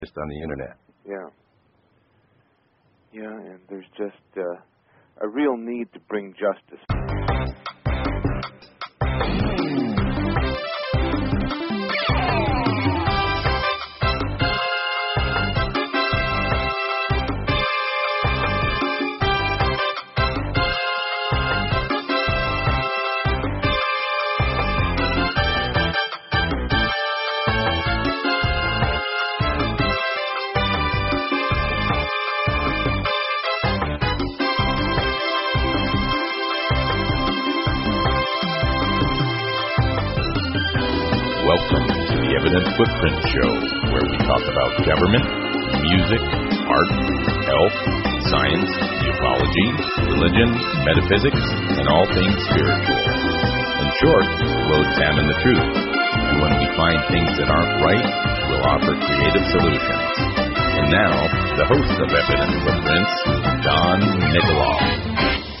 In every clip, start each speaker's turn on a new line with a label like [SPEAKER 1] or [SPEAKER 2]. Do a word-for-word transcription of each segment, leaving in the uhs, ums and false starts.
[SPEAKER 1] just on the internet.
[SPEAKER 2] Yeah. Yeah, and there's just uh, a real need to bring justice.
[SPEAKER 1] Welcome to the Evident Footprint Show, where we talk about government, music, art, health, science, ufology, religion, metaphysics, and all things spiritual. In short, we'll examine the truth, and when we find things that aren't right, we'll offer creative solutions. And now, the host of Evident Footprints, Don Nikoloff.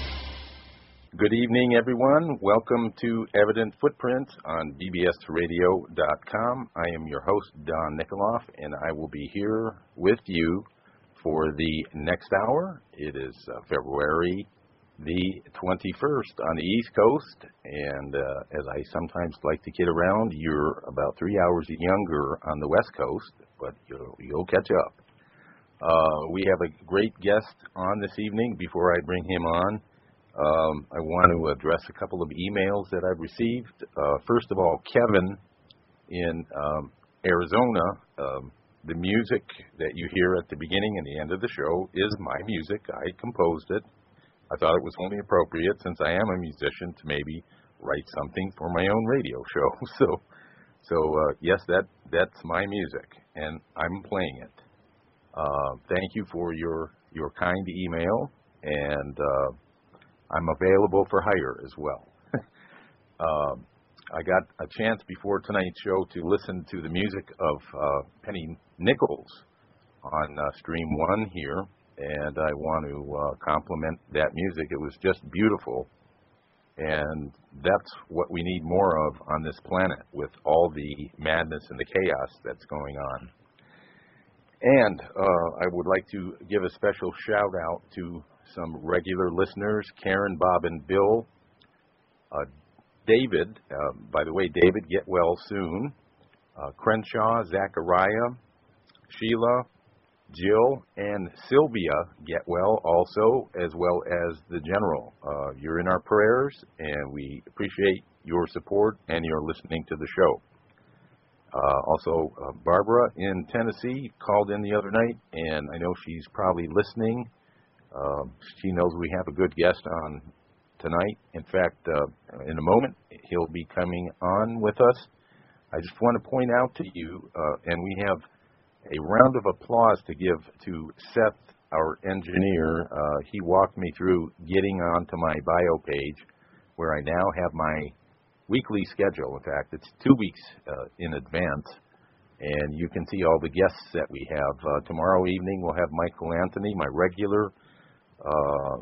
[SPEAKER 1] Good evening, everyone. Welcome to Evident Footprints on B B S radio dot com. I am your host, Don Nikoloff, and I will be here with you for the next hour. It is uh, February the twenty-first on the East Coast, and uh, as I sometimes like to kid around, you're about three hours younger on the West Coast, but you'll, you'll catch up. Uh, we have a great guest on this evening. Before I bring him on, Um, I want to address a couple of emails that I've received. Uh, first of all, Kevin in um, Arizona, um, the music that you hear at the beginning and the end of the show is my music. I composed it. I thought it was only appropriate, since I am a musician, to maybe write something for my own radio show. So, so uh, yes, that that's my music, and I'm playing it. Uh, thank you for your, your kind email, and uh, I'm available for hire as well. uh, I got a chance before tonight's show to listen to the music of uh, Penny Nichols on uh, Stream one here, and I want to uh, compliment that music. It was just beautiful, and that's what we need more of on this planet, with all the madness and the chaos that's going on. And uh, I would like to give a special shout out to some regular listeners: Karen, Bob, and Bill. Uh, David, uh, by the way, David, get well soon. Uh, Crenshaw, Zachariah, Sheila, Jill, and Sylvia, get well also, as well as the General. Uh, you're in our prayers, and we appreciate your support and your listening to the show. Uh, also, uh, Barbara in Tennessee called in the other night, and I know she's probably listening. Uh, she knows we have a good guest on tonight. In fact, uh, in a moment, he'll be coming on with us. I just want to point out to you, uh, and we have a round of applause to give to Seth, our engineer. Uh, he walked me through getting onto my bio page, where I now have my weekly schedule. In fact, it's two weeks uh, in advance. And you can see all the guests that we have. Uh, tomorrow evening, we'll have Michael Anthony, my regular Uh,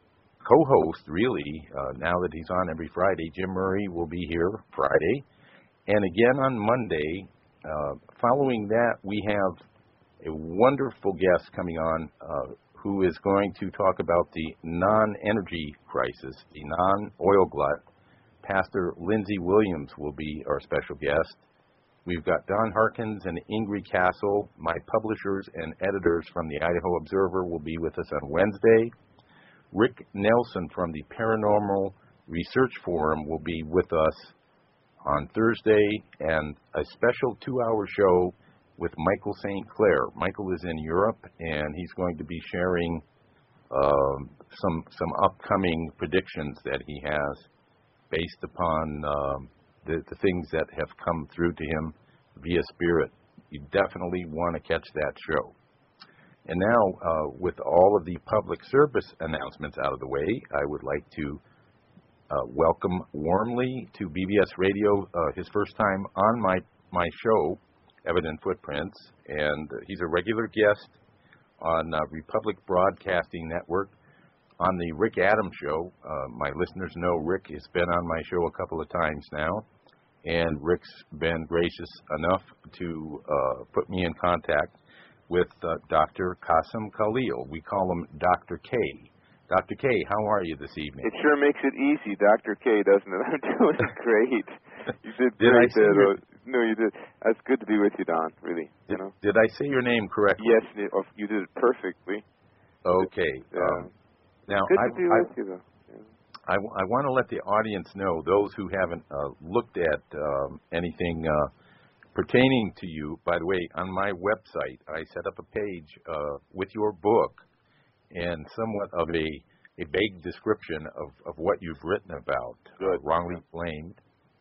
[SPEAKER 1] co-host, really, uh, now that he's on every Friday. Jim Murray will be here Friday. And again on Monday. Uh, following that, we have a wonderful guest coming on uh, who is going to talk about the non-energy crisis, the non-oil glut. Pastor Lindsey Williams will be our special guest. We've got Don Harkins and Ingrid Castle, my publishers and editors from the Idaho Observer, will be with us on Wednesday. Rick Nelson from the Paranormal Research Forum will be with us on Thursday, and a special two-hour show with Michael Saint Clair. Michael is in Europe, and he's going to be sharing uh, some some upcoming predictions that he has based upon uh, The, the things that have come through to him via spirit. You definitely want to catch that show. And now, uh, with all of the public service announcements out of the way, I would like to uh, welcome warmly to B B S Radio, uh, his first time on my, my show, Evident Footprints, and he's a regular guest on uh, Republic Broadcasting Network on the Rick Adams Show. Uh, my listeners know Rick has been on my show a couple of times now, and Rick's been gracious enough to uh, put me in contact with uh, Doctor Qasim Khalil. We call him Doctor K. Doctor K, how are you this evening?
[SPEAKER 2] It sure makes it easy, Doctor K, doesn't it? I'm doing great. You did,
[SPEAKER 3] did
[SPEAKER 2] great
[SPEAKER 3] I say
[SPEAKER 2] there,
[SPEAKER 3] your...
[SPEAKER 2] No, you did. It's good to be with you, Don, really.
[SPEAKER 3] Did,
[SPEAKER 2] you know?
[SPEAKER 3] did I say your name correctly?
[SPEAKER 2] Yes, you did it perfectly.
[SPEAKER 3] Okay.
[SPEAKER 2] Yeah.
[SPEAKER 3] Um, now,
[SPEAKER 2] good
[SPEAKER 3] I,
[SPEAKER 2] to be
[SPEAKER 3] I,
[SPEAKER 2] with you, though. Yeah.
[SPEAKER 3] I, I want to let the audience know, those who haven't uh, looked at um, anything uh, pertaining to you, by the way, on my website, I set up a page uh, with your book and somewhat of a, a vague description of, of what you've written about, uh, Wrongly Blamed.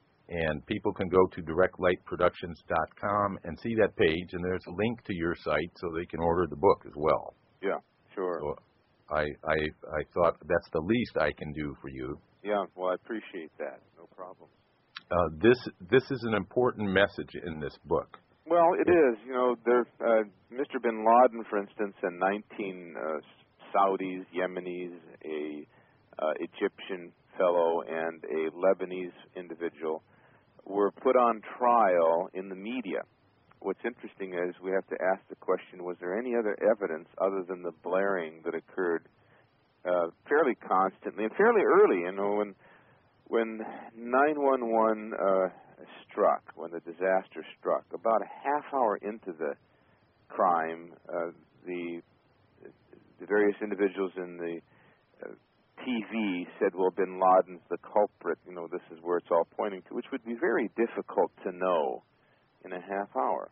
[SPEAKER 3] And people can go to direct light productions dot com and see that page, and there's a link to your site so they can order the book as well.
[SPEAKER 2] Yeah, sure.
[SPEAKER 3] So I, I, I thought that's the least I can do for you.
[SPEAKER 2] Yeah, well, I appreciate that. No problem.
[SPEAKER 3] Uh, this this is an important message in this book.
[SPEAKER 2] Well, it is. You know, there, uh, Mister Bin Laden, for instance, and nineteen uh, Saudis, Yemenis, a uh, Egyptian fellow, and a Lebanese individual were put on trial in the media. What's interesting is we have to ask the question, was there any other evidence other than the blaring that occurred uh, fairly constantly and fairly early, you know, when when nine one one uh, struck, when the disaster struck, about a half hour into the crime, uh, the, the various individuals in the uh, T V said, well, Bin Laden's the culprit, you know, this is where it's all pointing to, which would be very difficult to know in a half hour.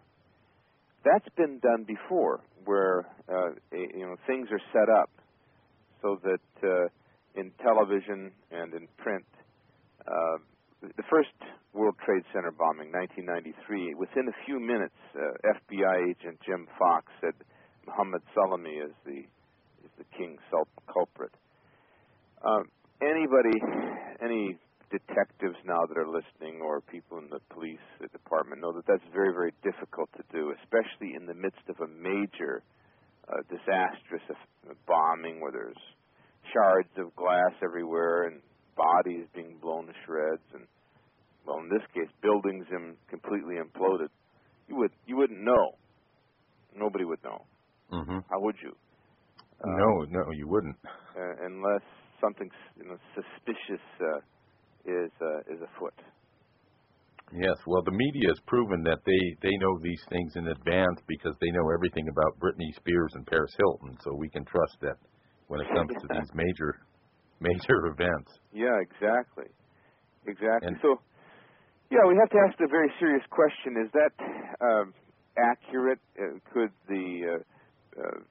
[SPEAKER 2] That's been done before, where, uh, a, you know, things are set up so that uh, in television and in print, uh, the first World Trade Center bombing, nineteen ninety-three, within a few minutes, uh, F B I agent Jim Fox said Mohammed Salami is the, is the king culprit. Um, anybody, any detectives now that are listening or people in the police department know that that's very, very difficult to do, especially in the midst of a major uh, disastrous bombing where there's shards of glass everywhere and bodies being blown to shreds and, well, in this case, buildings im- completely imploded. You, would, you wouldn't know. Nobody would know.
[SPEAKER 3] Mm-hmm.
[SPEAKER 2] How would you?
[SPEAKER 3] Uh, no, no, you wouldn't.
[SPEAKER 2] Uh, unless something, you know, suspicious uh, is uh, is afoot.
[SPEAKER 3] Yes, well, the media has proven that they, they know these things in advance because they know everything about Britney Spears and Paris Hilton, so we can trust that when it comes to these major major events.
[SPEAKER 2] Yeah, exactly. Exactly.
[SPEAKER 3] And
[SPEAKER 2] so, yeah, we have to ask a very serious question. Is that um, accurate? Uh, could the uh, uh,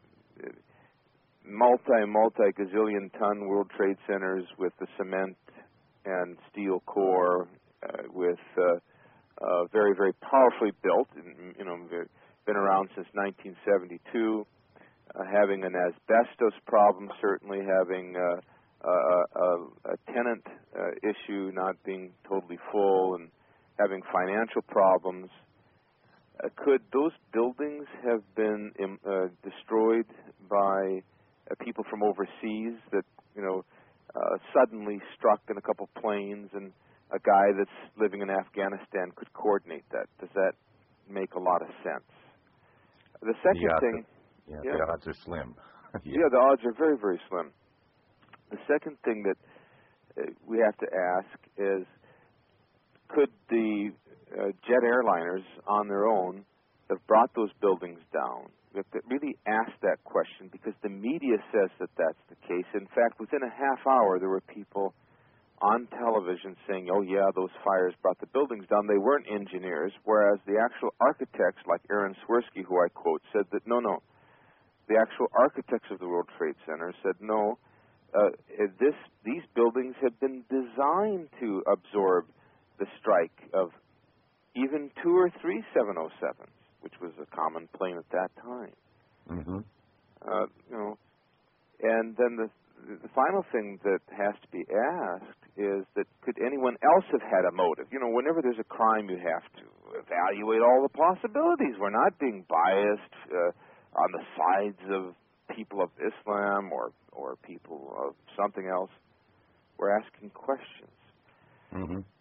[SPEAKER 2] multi, multi-gazillion ton World Trade Centers with the cement and steel core, uh, with uh, uh, very, very powerfully built, and, you know, been around since nineteen seventy-two, uh, having an asbestos problem, certainly having uh, a, a, a tenant uh, issue not being totally full, and having financial problems. Uh, could those buildings have been um, uh, destroyed by uh, people from overseas that, you know, uh, suddenly struck in a couple planes, and a guy that's living in Afghanistan could coordinate that? Does that make a lot of sense? The second
[SPEAKER 3] the odds
[SPEAKER 2] thing...
[SPEAKER 3] Are, yeah,
[SPEAKER 2] yeah,
[SPEAKER 3] the odds are slim.
[SPEAKER 2] yeah. yeah, the odds are very, very slim. The second thing that uh, we have to ask is, could the uh, jet airliners on their own have brought those buildings down? We have to really ask that question because the media says that that's the case. In fact, within a half hour, there were people on television saying, oh, yeah, those fires brought the buildings down. They weren't engineers, whereas the actual architects, like Aaron Swirsky, who I quote, said that, no, no. The actual architects of the World Trade Center said, no, uh, this, these buildings have been designed to absorb the strike of even two or three seven oh sevens, which was a common plane at that time.
[SPEAKER 3] Mm-hmm.
[SPEAKER 2] Uh, you know, and then the the final thing that has to be asked is that could anyone else have had a motive? You know, whenever there's a crime, you have to evaluate all the possibilities. We're not being biased uh, on the sides of people of Islam or or people of something else. We're asking questions.
[SPEAKER 3] Mm-hmm.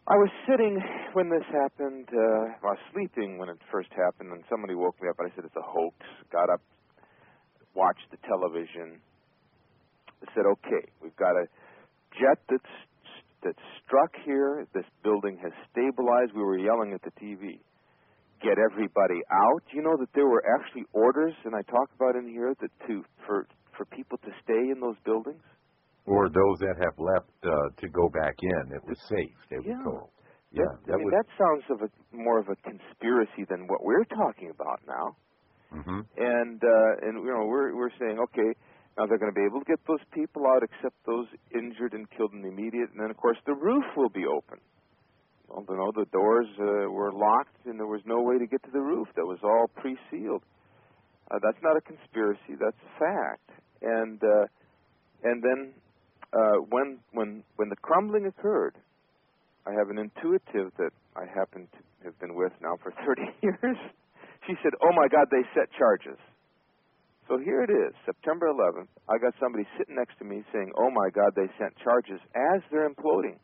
[SPEAKER 2] I was sitting when this happened. Uh, I was sleeping when it first happened, and somebody woke me up, and I said, it's a hoax. Got up, watched the television. I said, okay, we've got a jet that's that struck here. This building has stabilized. We were yelling at the T V. Get everybody out. You know that there were actually orders, and I talk about in here, that to for for people to stay in those buildings.
[SPEAKER 3] Or those that have left uh, to go back in. It was safe, they
[SPEAKER 2] yeah.
[SPEAKER 3] were told.
[SPEAKER 2] Yeah, that, I mean, was... that sounds of a, more of a conspiracy than what we're talking about now.
[SPEAKER 3] Mm-hmm.
[SPEAKER 2] And, uh, and you know, we're, we're saying, okay, now they're going to be able to get those people out except those injured and killed in the immediate. And then, of course, the roof will be open. Well, you know, the doors uh, were locked, and there was no way to get to the roof. That was all pre-sealed. Uh, that's not a conspiracy. That's a fact. And uh, and then... Uh, when when when the crumbling occurred, I have an intuitive that I happen to have been with now for thirty years. She said, "Oh my God, they set charges." So here it is, September eleventh. I got somebody sitting next to me saying, "Oh my God, they sent charges," as they're imploding.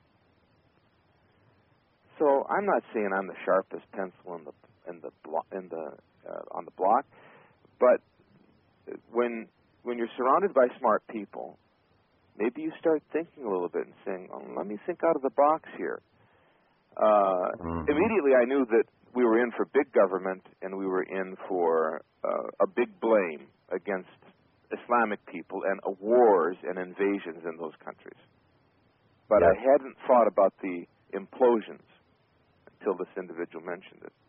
[SPEAKER 2] So I'm not saying I'm the sharpest pencil in the in the blo- in the uh, on the block, but when when you're surrounded by smart people, maybe you start thinking a little bit and saying, oh, let me think out of the box here. Uh,
[SPEAKER 3] mm-hmm.
[SPEAKER 2] Immediately I knew that we were in for big government, and we were in for uh, a big blame against Islamic people and uh, wars and invasions in those countries. But
[SPEAKER 3] yes.
[SPEAKER 2] I hadn't thought about the implosions until this individual mentioned it.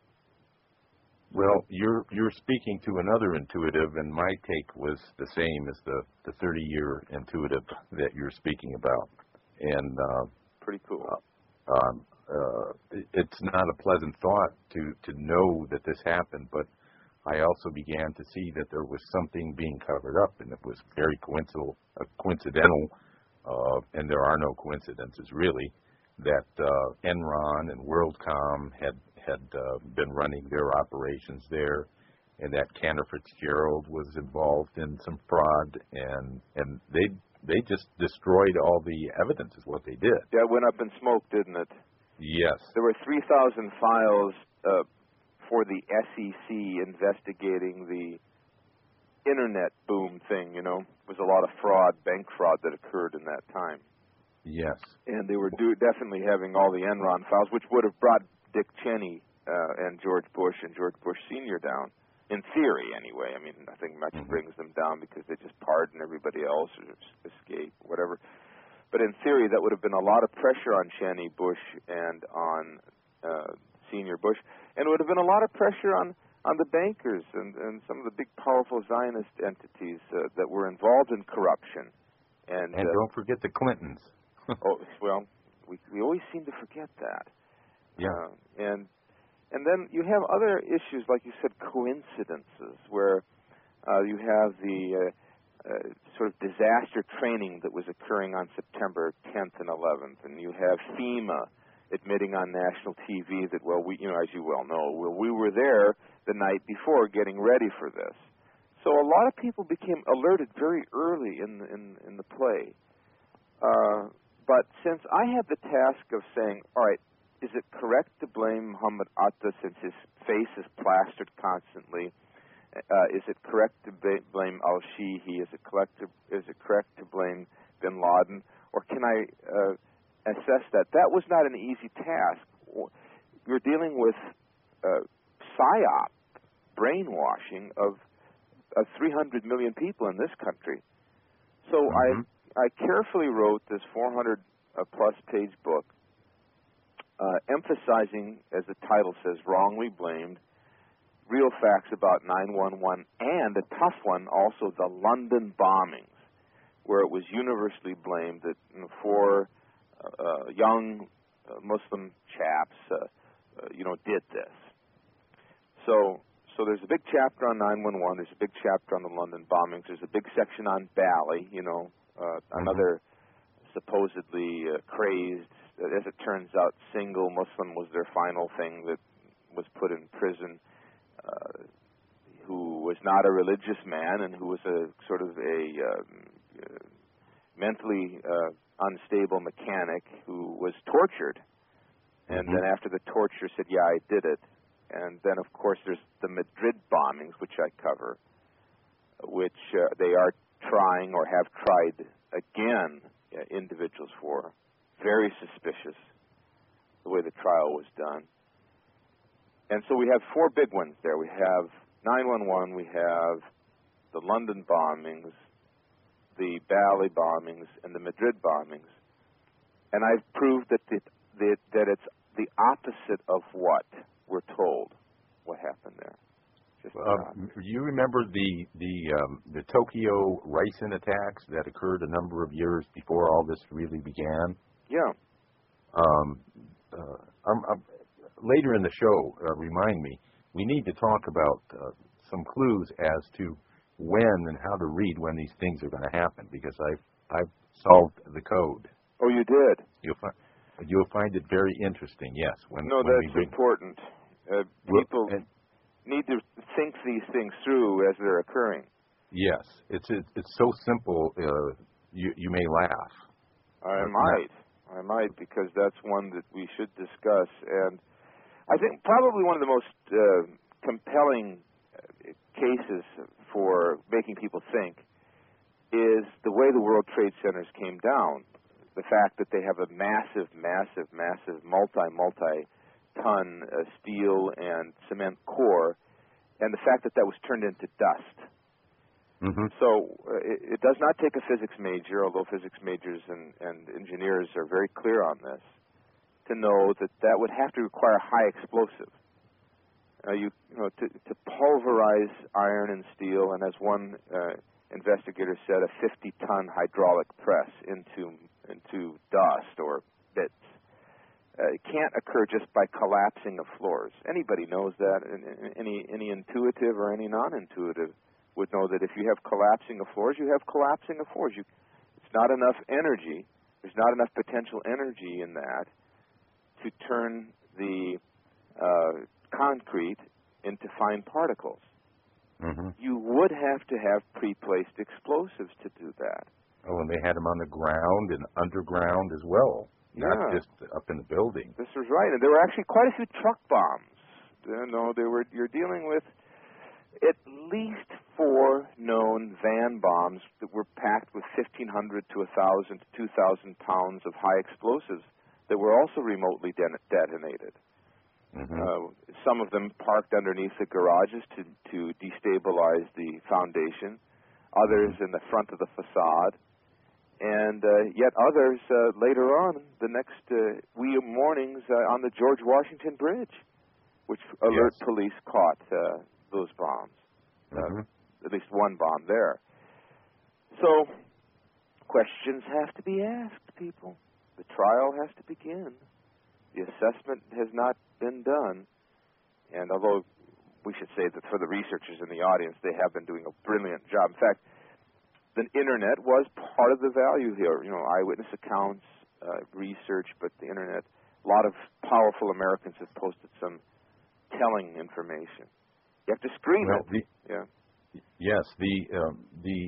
[SPEAKER 3] Well, you're you're speaking to another intuitive, and my take was the same as the the thirty-year intuitive that you're speaking about. And uh,
[SPEAKER 2] pretty cool.
[SPEAKER 3] Uh, um, uh, it's not a pleasant thought to to know that this happened, but I also began to see that there was something being covered up, and it was very coincidental. Uh, coincidental, uh, and there are no coincidences really. That uh, Enron and WorldCom had had uh, been running their operations there, and that Cantor Fitzgerald was involved in some fraud, and and they they just destroyed all the evidence is what they did.
[SPEAKER 2] Yeah, it went up in smoke, didn't it?
[SPEAKER 3] Yes.
[SPEAKER 2] There were three thousand files uh, for the S E C investigating the internet boom thing, you know. There was a lot of fraud, bank fraud that occurred in that time.
[SPEAKER 3] Yes.
[SPEAKER 2] And they were do, definitely having all the Enron files, which would have brought Dick Cheney uh, and George Bush and George Bush Senior down, in theory anyway. I mean, I think much
[SPEAKER 3] mm-hmm.
[SPEAKER 2] brings them down because they just pardon everybody else or escape, whatever. But in theory, that would have been a lot of pressure on Cheney, Bush, and on uh, Senior Bush, and it would have been a lot of pressure on, on the bankers and, and some of the big, powerful Zionist entities uh, that were involved in corruption. And,
[SPEAKER 3] and
[SPEAKER 2] uh,
[SPEAKER 3] don't forget the Clintons.
[SPEAKER 2] oh, well, we we always seem to forget that.
[SPEAKER 3] Yeah.
[SPEAKER 2] Uh, and and then you have other issues, like you said, coincidences, where uh, you have the uh, uh, sort of disaster training that was occurring on September tenth and eleventh, and you have FEMA admitting on national T V that, well, we, you know, as you well know, well, we were there the night before getting ready for this. So a lot of people became alerted very early in in, in the play. Uh, But since I had the task of saying, all right, is it correct to blame Muhammad Atta since his face is plastered constantly? Uh, is it correct to ba- blame al-Shihi? Is it correct to, is it correct to blame bin Laden? Or can I uh, assess that? That was not an easy task. You're dealing with uh, psyop, brainwashing of, of three hundred million people in this country. So
[SPEAKER 3] mm-hmm. I...
[SPEAKER 2] I carefully wrote this four hundred plus page book, uh, emphasizing, as the title says, wrongly blamed, real facts about nine one one, and a tough one, also the London bombings, where it was universally blamed that you know, four uh, uh, young uh, Muslim chaps, uh, uh, you know, did this. So, so there's a big chapter on nine one one. There's a big chapter on the London bombings. There's a big section on Bali, you know. Uh, another supposedly uh, crazed, as it turns out, single Muslim was their final thing that was put in prison, uh, who was not a religious man and who was a sort of a um, uh, mentally uh, unstable mechanic who was tortured And
[SPEAKER 3] mm-hmm.
[SPEAKER 2] then after the torture, said, yeah, I did it. And then, of course, there's the Madrid bombings, which I cover, which uh, they are trying or have tried again uh, individuals for. Very suspicious, the way the trial was done. And so we have four big ones there. We have nine one one, we have the London bombings, the Bali bombings, and the Madrid bombings. And I've proved that it, that, that it's the opposite of what we're told what happened there. Just
[SPEAKER 3] um, you remember the the um, the Tokyo ricin attacks that occurred a number of years before all this really began?
[SPEAKER 2] Yeah.
[SPEAKER 3] Um, uh, um, um, later in the show, uh, remind me, we need to talk about uh, some clues as to when and how to read when these things are going to happen, because I've I've solved the code.
[SPEAKER 2] Oh, you did?
[SPEAKER 3] You'll find you'll find it very interesting. Yes. When
[SPEAKER 2] no,
[SPEAKER 3] when
[SPEAKER 2] that's
[SPEAKER 3] we bring,
[SPEAKER 2] important. Uh, people
[SPEAKER 3] and,
[SPEAKER 2] need to think these things through as they're occurring.
[SPEAKER 3] Yes, it's it, it's so simple. Uh, you you may laugh.
[SPEAKER 2] I might, I might, because that's one that we should discuss. And I think probably one of the most uh, compelling cases for making people think is the way the World Trade Centers came down. The fact that they have a massive, massive, massive, multi, multi-ton uh, steel and cement core, and the fact that that was turned into dust.
[SPEAKER 3] Mm-hmm.
[SPEAKER 2] So uh, it, it does not take a physics major, although physics majors and, and engineers are very clear on this, to know that that would have to require high explosive. Uh, you, you know, to, to pulverize iron and steel, and as one uh, investigator said, a fifty-ton hydraulic press into into dust or bits. Uh, it can't occur just by collapsing of floors. Anybody knows that. Any any intuitive or any non-intuitive would know that if you have collapsing of floors, you have collapsing of floors. You, it's not enough energy. There's not enough potential energy in that to turn the uh, concrete into fine particles.
[SPEAKER 3] Mm-hmm.
[SPEAKER 2] You would have to have pre-placed explosives to do that.
[SPEAKER 3] Oh, and they had them on the ground and underground as well, not
[SPEAKER 2] yeah.
[SPEAKER 3] just up in the building.
[SPEAKER 2] This was right, and there were actually quite a few truck bombs. You know, they were. You're dealing with at least four known van bombs that were packed with fifteen hundred to one thousand to two thousand pounds of high explosives that were also remotely de- detonated.
[SPEAKER 3] Mm-hmm.
[SPEAKER 2] Uh, some of them parked underneath the garages to, to destabilize the foundation, others in the front of the facade, and uh, yet others uh, later on, the next uh, wee mornings uh, on the George Washington Bridge, which alert
[SPEAKER 3] yes.
[SPEAKER 2] police caught uh, those bombs,
[SPEAKER 3] mm-hmm.
[SPEAKER 2] uh, at least one bomb there. So questions have to be asked, people. The trial has to begin. The assessment has not been done, and although we should say that for the researchers in the audience, they have been doing a brilliant job. In fact, the Internet was part of the value here. You know, eyewitness accounts, uh, research, but the Internet, a lot of powerful Americans have posted some telling information. You have to screen
[SPEAKER 3] well,
[SPEAKER 2] it.
[SPEAKER 3] The,
[SPEAKER 2] yeah.
[SPEAKER 3] Yes, the um, the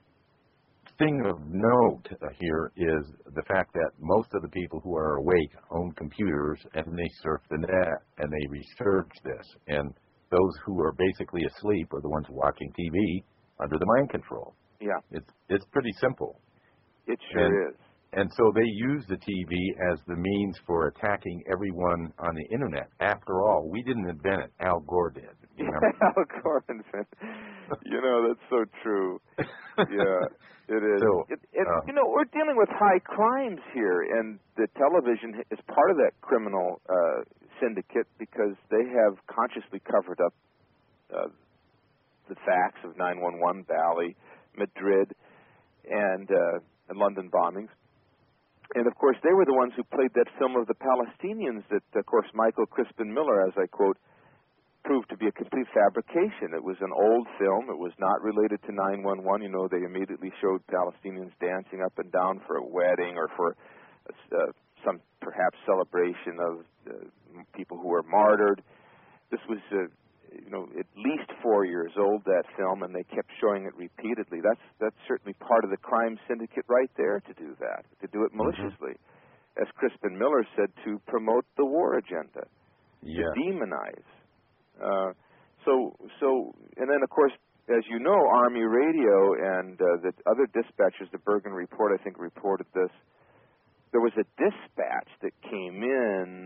[SPEAKER 3] thing of note here is the fact that most of the people who are awake own computers and they surf the net and they research this. And those who are basically asleep are the ones watching T V under the mind control.
[SPEAKER 2] Yeah.
[SPEAKER 3] It's, it's pretty simple.
[SPEAKER 2] It sure
[SPEAKER 3] and,
[SPEAKER 2] is.
[SPEAKER 3] And so they use the T V as the means for attacking everyone on the Internet. After all, we didn't invent it. Al Gore did. You know?
[SPEAKER 2] Al Gore invented You know, that's so true. Yeah, it is.
[SPEAKER 3] So,
[SPEAKER 2] it, it,
[SPEAKER 3] uh,
[SPEAKER 2] you know, we're dealing with high crimes here, and the television is part of that criminal uh, syndicate because they have consciously covered up uh, the facts of nine one one, Bali, Madrid, and, uh, and London bombings. And, of course, they were the ones who played that film of the Palestinians that, of course, Michael Crispin Miller, as I quote, proved to be a complete fabrication. It was an old film. It was not related to nine one one. You know, they immediately showed Palestinians dancing up and down for a wedding or for uh, some perhaps celebration of uh, people who were martyred. This was, uh, you know, at least four years old, that film, and they kept showing it repeatedly. That's that's certainly part of the crime syndicate right there to do that, to do it maliciously. as Crispin Miller said, to promote the war agenda,
[SPEAKER 3] yeah.
[SPEAKER 2] to demonize. Uh, so, so, and then, of course, as you know, Army Radio and uh, the other dispatchers, the Bergen Report, I think, reported this. There was a dispatch that came in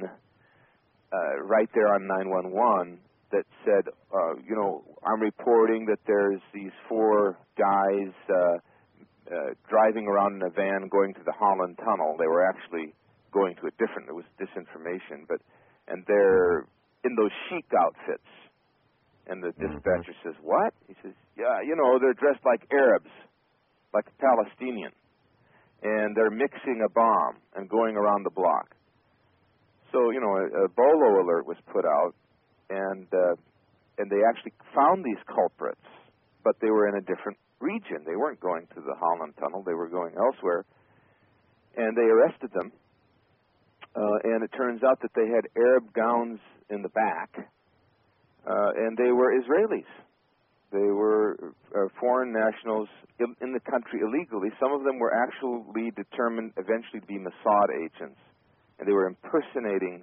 [SPEAKER 2] uh, right there on nine one one that said, uh, you know, I'm reporting that there's these four guys uh, uh, driving around in a van going to the Holland Tunnel. They were actually going to a different, it was disinformation, but, and they're in those chic outfits. And the dispatcher mm-hmm. says, what? He says, yeah, you know, they're dressed like Arabs, like a Palestinian. And they're mixing a bomb and going around the block. So, you know, a, a BOLO alert was put out, and uh, and they actually found these culprits, but they were in a different region. They weren't going to the Holland Tunnel. They were going elsewhere. And they arrested them, uh, and it turns out that they had Arab gowns in the back, uh, and they were Israelis. They were uh, foreign nationals in, in the country illegally. Some of them were actually determined eventually to be Mossad agents, and they were impersonating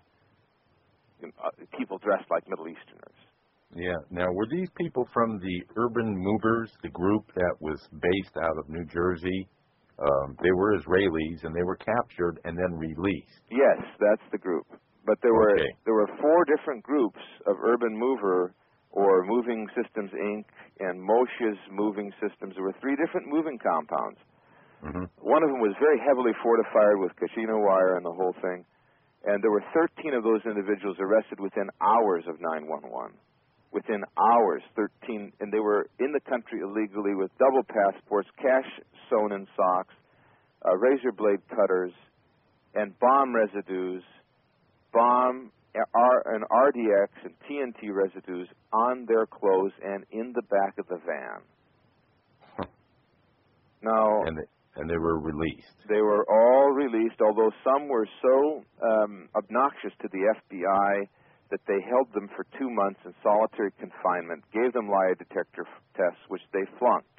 [SPEAKER 2] you know, uh, people dressed like Middle Easterners.
[SPEAKER 3] Yeah. Now, were these people from the Urban Movers, the group that was based out of New Jersey? Um, they were Israelis, and they were captured and then released.
[SPEAKER 2] Yes, that's the group. But there were
[SPEAKER 3] okay.
[SPEAKER 2] there were four different groups of Urban Mover or Moving Systems, Incorporated, and Moshe's Moving Systems. There were three different moving compounds.
[SPEAKER 3] Mm-hmm.
[SPEAKER 2] One of them was very heavily fortified with Kashina wire and the whole thing. And there were thirteen of those individuals arrested within hours of nine one one. Within hours, thirteen, and they were in the country illegally with double passports, cash sewn in socks, uh, razor blade cutters, and bomb residues, bomb R, and R D X and T N T residues on their clothes and in the back of the van. Now,
[SPEAKER 3] and they, and they were released.
[SPEAKER 2] They were all released, although some were so um, obnoxious to the F B I that they held them for two months in solitary confinement, gave them lie detector f- tests, which they flunked.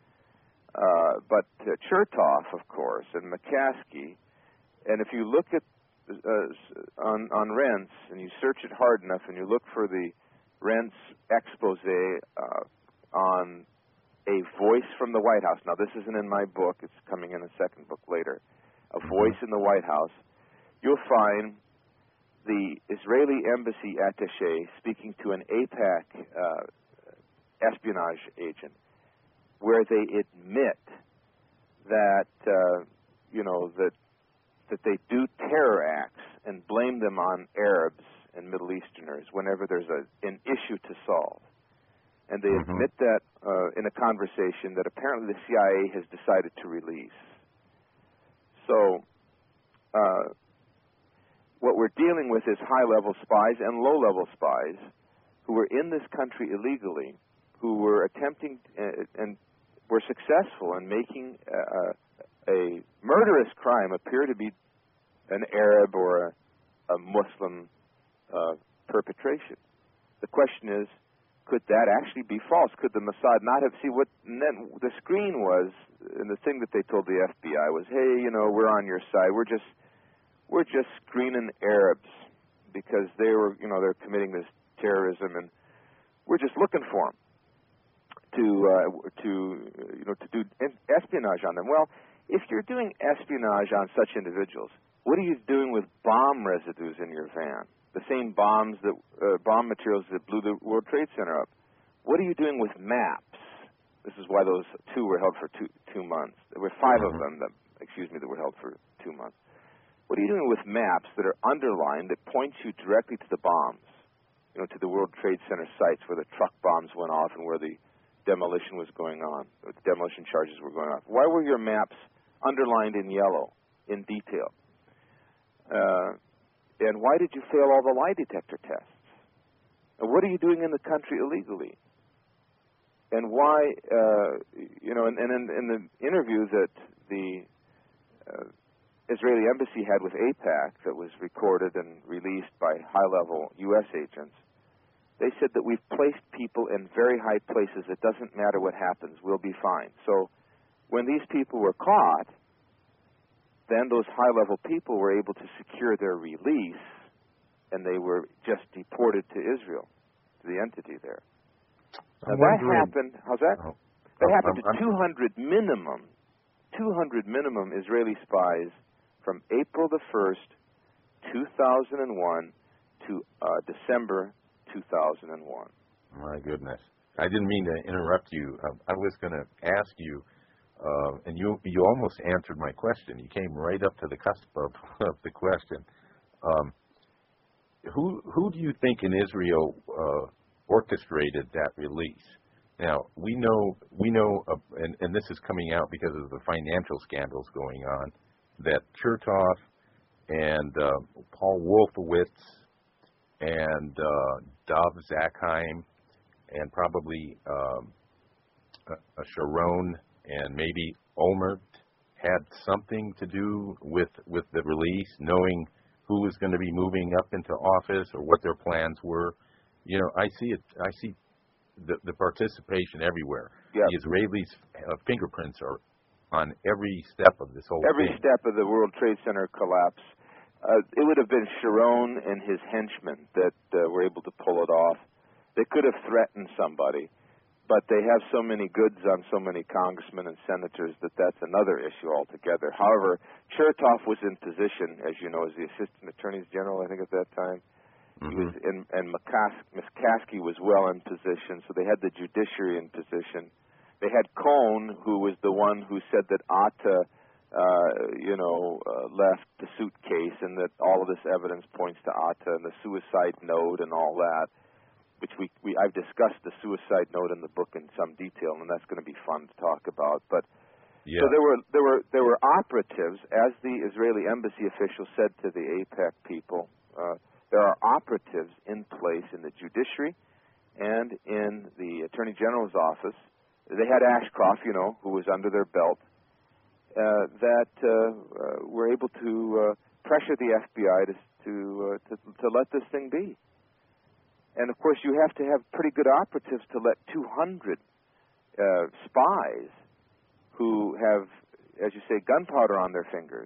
[SPEAKER 2] Uh, but uh, Chertoff, of course, and McCaskey, and if you look at uh, on, on Rents, and you search it hard enough, and you look for the Rents expose uh, on a voice from the White House. Now, this isn't in my book. It's coming in a second book later. A voice in the White House. You'll find the Israeli embassy attaché speaking to an AIPAC uh, espionage agent, where they admit that uh, you know that that they do terror acts and blame them on Arabs and Middle Easterners whenever there's a, an issue to solve. And they
[SPEAKER 3] mm-hmm.
[SPEAKER 2] admit that uh, in a conversation that apparently the C I A has decided to release. So uh, what we're dealing with is high-level spies and low-level spies who were in this country illegally, who were attempting uh, and were successful in making uh, a murderous crime appear to be an Arab or a, a Muslim uh, perpetration. The question is, could that actually be false? Could the Mossad not have... See, what and then the screen was, and the thing that they told the F B I was, hey, you know, we're on your side. We're just we're just screening Arabs because they were, you know, they're committing this terrorism, and we're just looking for them to, uh, to you know, to do espionage on them. Well, if you're doing espionage on such individuals, what are you doing with bomb residues in your van? The same bombs that uh, bomb materials that blew the World Trade Center up. What are you doing with maps? This is why those two were held for two two months. There were five mm-hmm. of them that, excuse me, that were held for two months. What are you doing with maps that are underlined that point you directly to the bombs? You know, to the World Trade Center sites where the truck bombs went off and where the demolition was going on, or the demolition charges were going on. Why were your maps underlined in yellow, in detail? Uh, and why did you fail all the lie detector tests? And what are you doing in the country illegally? And why, uh, you know, and, and in, in the interview that the uh, Israeli embassy had with AIPAC that was recorded and released by high-level U S agents, they said that we've placed people in very high places. It doesn't matter what happens. We'll be fine. So when these people were caught, then those high-level people were able to secure their release, and they were just deported to Israel, to the entity there. Now, that happened, how's that?
[SPEAKER 3] Oh,
[SPEAKER 2] that
[SPEAKER 3] I'm,
[SPEAKER 2] happened
[SPEAKER 3] I'm,
[SPEAKER 2] to two hundred minimum, two hundred minimum Israeli spies from April the first, two thousand one to uh, December two thousand one.
[SPEAKER 3] My goodness. I didn't mean to interrupt you. Um, I was going to ask you, uh, and you you almost answered my question. You came right up to the cusp of, of the question. Um, who who do you think in Israel uh, orchestrated that release? Now we know we know, uh, and, and this is coming out because of the financial scandals going on, that Chertoff and uh, Paul Wolfowitz and uh, Dov Zakheim and probably um, uh, Sharon and maybe Olmert had something to do with with the release, knowing who was going to be moving up into office or what their plans were. You know, I see it. I see the, the participation everywhere.
[SPEAKER 2] Yep.
[SPEAKER 3] The Israelis' uh, fingerprints are on every step of this whole
[SPEAKER 2] every
[SPEAKER 3] thing.
[SPEAKER 2] step of the World Trade Center collapse. Uh, it would have been Sharon and his henchmen that uh, were able to pull it off. They could have threatened somebody, but they have so many goods on so many congressmen and senators that that's another issue altogether. However, Chertoff was in position, as you know, as the Assistant Attorney General, I think, at that time.
[SPEAKER 3] Mm-hmm.
[SPEAKER 2] He was in, and McCaskey was well in position, so they had the judiciary in position. They had Cohn, who was the one who said that Atta, uh, you know, uh, left the suitcase, and that all of this evidence points to Atta and the suicide note and all that, which we, we I've discussed the suicide note in the book in some detail, and that's going to be fun to talk about. But
[SPEAKER 3] yeah.
[SPEAKER 2] so there were there were there were operatives, as the Israeli embassy official said to the AIPAC people. Uh, there are operatives in place in the judiciary and in the Attorney General's office. They had Ashcroft, you know, who was under their belt, uh, that uh, uh, were able to uh, pressure the F B I to to, uh, to to let this thing be. And of course, you have to have pretty good operatives to let two hundred uh, spies who have, as you say, gunpowder on their fingers.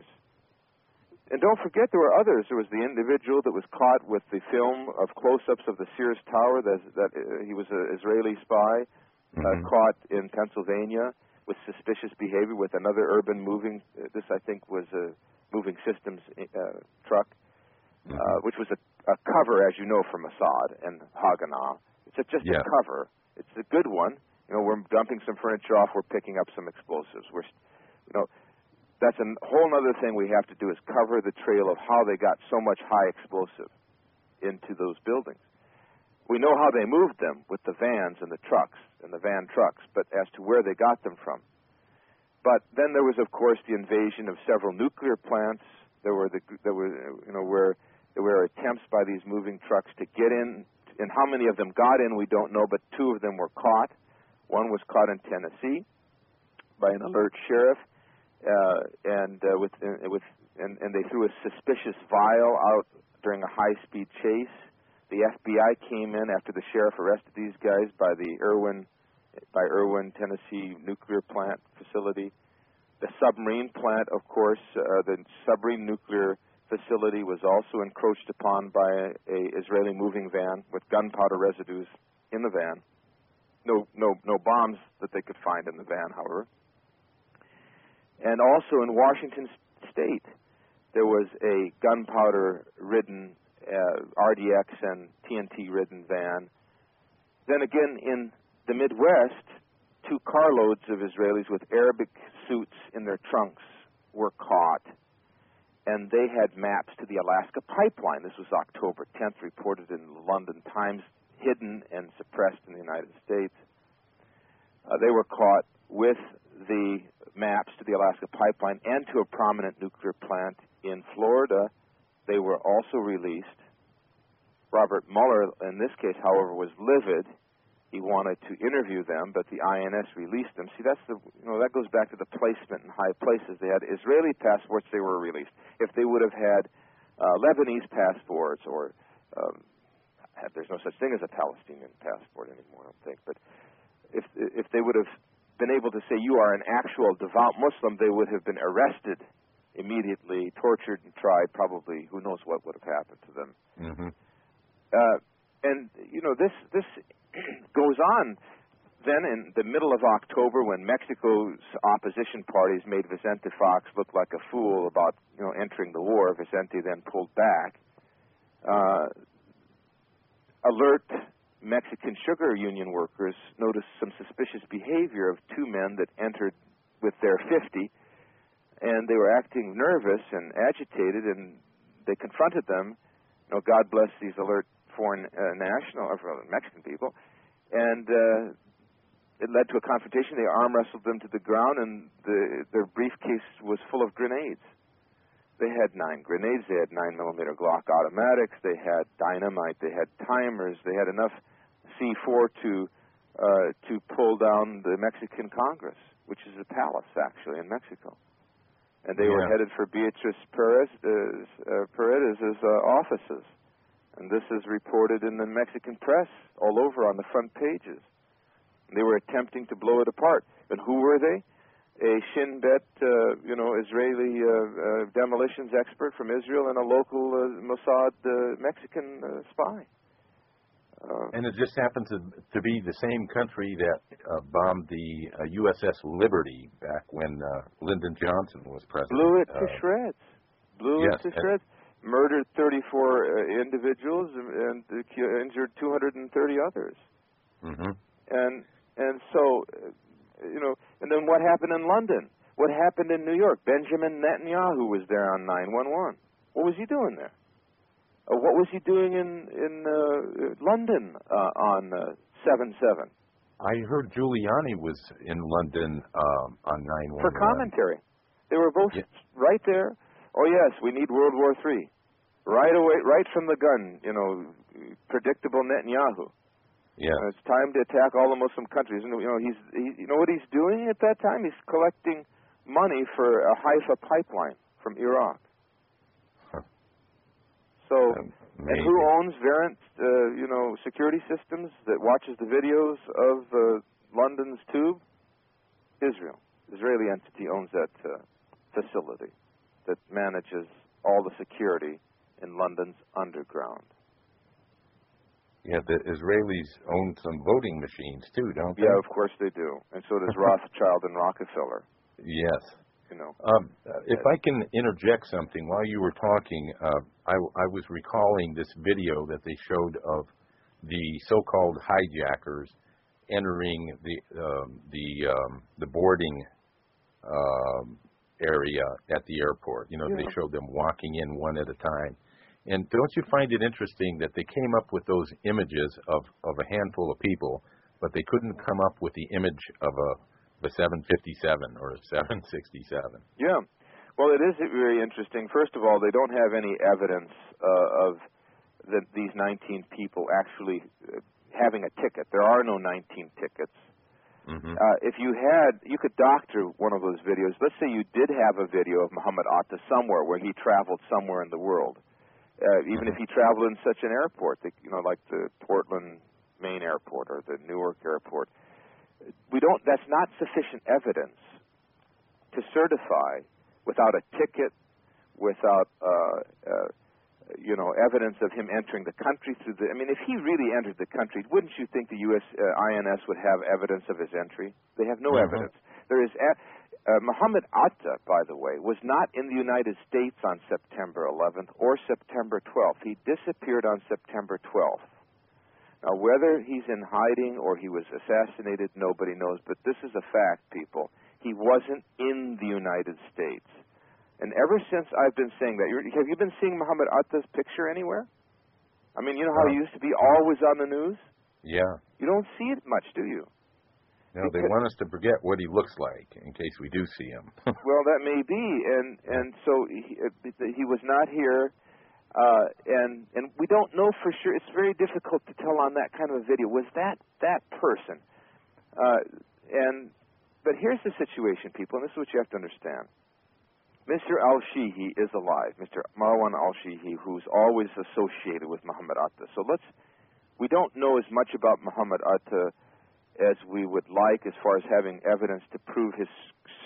[SPEAKER 2] And don't forget, there were others. There was the individual that was caught with the film of close-ups of the Sears Tower. That, that uh, he was an Israeli spy. Uh,
[SPEAKER 3] Mm-hmm.
[SPEAKER 2] caught in Pennsylvania with suspicious behavior with another urban moving, uh, this I think was a moving systems uh, truck, mm-hmm. uh, which was a, a cover, as you know, for Mossad and Haganah. It's a, just
[SPEAKER 3] yeah.
[SPEAKER 2] a cover. It's a good one. You know, we're dumping some furniture off, we're picking up some explosives. We're, you know, that's a whole other thing we have to do is cover the trail of how they got so much high explosive into those buildings. We know how they moved them with the vans and the trucks and the van trucks, but as to where they got them from. But then there was, of course, the invasion of several nuclear plants. There were the there were you know where there were attempts by these moving trucks to get in, and how many of them got in we don't know, but two of them were caught. One was caught in Tennessee by an alert sheriff, uh, and uh, with uh, with and, and they threw a suspicious vial out during a high-speed chase. The F B I came in after the sheriff arrested these guys by the Irwin, by Irwin, Tennessee nuclear plant facility. The submarine plant, of course, uh, the submarine nuclear facility was also encroached upon by a, a Israeli moving van with gunpowder residues in the van. No, no, no bombs that they could find in the van, however. And also in Washington State, there was a gunpowder-ridden Uh, R D X and T N T-ridden van. Then again, in the Midwest, two carloads of Israelis with Arabic suits in their trunks were caught, and they had maps to the Alaska pipeline. This was October tenth, reported in the London Times, hidden and suppressed in the United States. Uh, they were caught with the maps to the Alaska pipeline and to a prominent nuclear plant in Florida. They were also released. Robert Mueller, in this case, however, was livid. He wanted to interview them, but the I N S released them. See, that's the you know that goes back to the placement in high places. They had Israeli passports; they were released. If they would have had uh, Lebanese passports, or um, there's no such thing as a Palestinian passport anymore, I don't think. But if if they would have been able to say you are an actual devout Muslim, they would have been arrested immediately tortured and tried. Probably, who knows what would have happened to them.
[SPEAKER 3] Mm-hmm.
[SPEAKER 2] Uh, and, you know, this, this goes on then in the middle of October when Mexico's opposition parties made Vicente Fox look like a fool about, you know, entering the war. Vicente then pulled back. Uh, alert Mexican sugar union workers noticed some suspicious behavior of two men that entered with their fifty, and they were acting nervous and agitated, and they confronted them. You know, God bless these alert foreign uh, national, or Mexican people, and uh, it led to a confrontation. They arm wrestled them to the ground, and the, their briefcase was full of grenades. They had nine grenades. They had nine millimeter Glock automatics. They had dynamite. They had timers. They had enough C four to uh, to pull down the Mexican Congress, which is a palace actually in Mexico. And they
[SPEAKER 3] yeah.
[SPEAKER 2] were headed for Beatriz Perez, uh, uh, Paredes's uh, offices. And this is reported in the Mexican press all over on the front pages. They were attempting to blow it apart. And who were they? A Shin Bet, uh, you know, Israeli uh, uh, demolitions expert from Israel and a local uh, Mossad uh, Mexican uh, spy. Uh,
[SPEAKER 3] and it just happens to, to be the same country that uh, bombed the uh, U S S Liberty back when uh, Lyndon Johnson was president.
[SPEAKER 2] Blew it to
[SPEAKER 3] uh,
[SPEAKER 2] shreds. Blew
[SPEAKER 3] yes,
[SPEAKER 2] it to shreds. Murdered thirty-four uh, individuals and, and uh, injured two hundred thirty others.
[SPEAKER 3] Mm-hmm.
[SPEAKER 2] And and so, uh, you know, and then what happened in London? What happened in New York? Benjamin Netanyahu was there on nine one one. What was he doing there? Uh, what was he doing in in uh, London uh, on seven seven?
[SPEAKER 3] I heard Giuliani was in London um, on nine one one.
[SPEAKER 2] For commentary. They were both yeah. right there. Oh, yes, we need World War Three. Right away, right from the gun, you know, predictable Netanyahu.
[SPEAKER 3] Yeah.
[SPEAKER 2] Uh, it's time to attack all the Muslim countries. And, you know, he's, he, you know what he's doing at that time? He's collecting money for a Haifa pipeline from Iraq.
[SPEAKER 3] Huh.
[SPEAKER 2] So,
[SPEAKER 3] um,
[SPEAKER 2] and who owns Verint, uh, you know, security systems that watches the videos of uh, London's tube? Israel. Israeli entity owns that uh, facility that manages all the security in London's underground.
[SPEAKER 3] Yeah, the Israelis own some voting machines too, don't they?
[SPEAKER 2] Yeah, of course they do, and so does Rothschild and Rockefeller.
[SPEAKER 3] Yes.
[SPEAKER 2] You know.
[SPEAKER 3] Um, if I can interject something while you were talking, uh, I, I was recalling this video that they showed of the so-called hijackers entering the um, the um, the boarding um, area at the airport. You know, yeah. They showed them walking in one at a time. And don't you find it interesting that they came up with those images of, of a handful of people, but they couldn't come up with the image of a, of a seven fifty-seven or a seven sixty-seven?
[SPEAKER 2] Yeah. Well, it is very interesting. First of all, they don't have any evidence uh, of the, these nineteen people actually uh, having a ticket. There are no nineteen tickets. Mm-hmm. Uh, if you had, you could doctor one of those videos. Let's say you did have a video of Muhammad Atta somewhere where he traveled somewhere in the world. Uh, even
[SPEAKER 3] mm-hmm.
[SPEAKER 2] if he traveled in such an airport, the, you know, like the Portland Main Airport or the Newark Airport, we don't. That's not sufficient evidence to certify without a ticket, without uh, uh, you know, evidence of him entering the country through the. I mean, if he really entered the country, wouldn't you think the U S uh, I N S would have evidence of his entry? They have no mm-hmm. evidence. There is. A, Uh, Muhammad Atta, by the way, was not in the United States on September eleventh or September twelfth. He disappeared on September twelfth. Now, whether he's in hiding or he was assassinated, nobody knows, but this is a fact, people. He wasn't in the United States. And ever since I've been saying that, you're, have you been seeing Muhammad Atta's picture anywhere? I mean, you know how he used to be always on the news?
[SPEAKER 3] Yeah.
[SPEAKER 2] You don't see it much, do you?
[SPEAKER 3] No, they want us to forget what he looks like in case we do see him.
[SPEAKER 2] Well, that may be, and and so he, he was not here, uh, and and we don't know for sure. It's very difficult to tell on that kind of a video. Was that that person? Uh, and but here's the situation, people, and this is what you have to understand. Mister Al-Shihi is alive, Mister Marwan Al-Shihi, who's always associated with Muhammad Atta. So let's. We don't know as much about Muhammad Atta as we would like as far as having evidence to prove his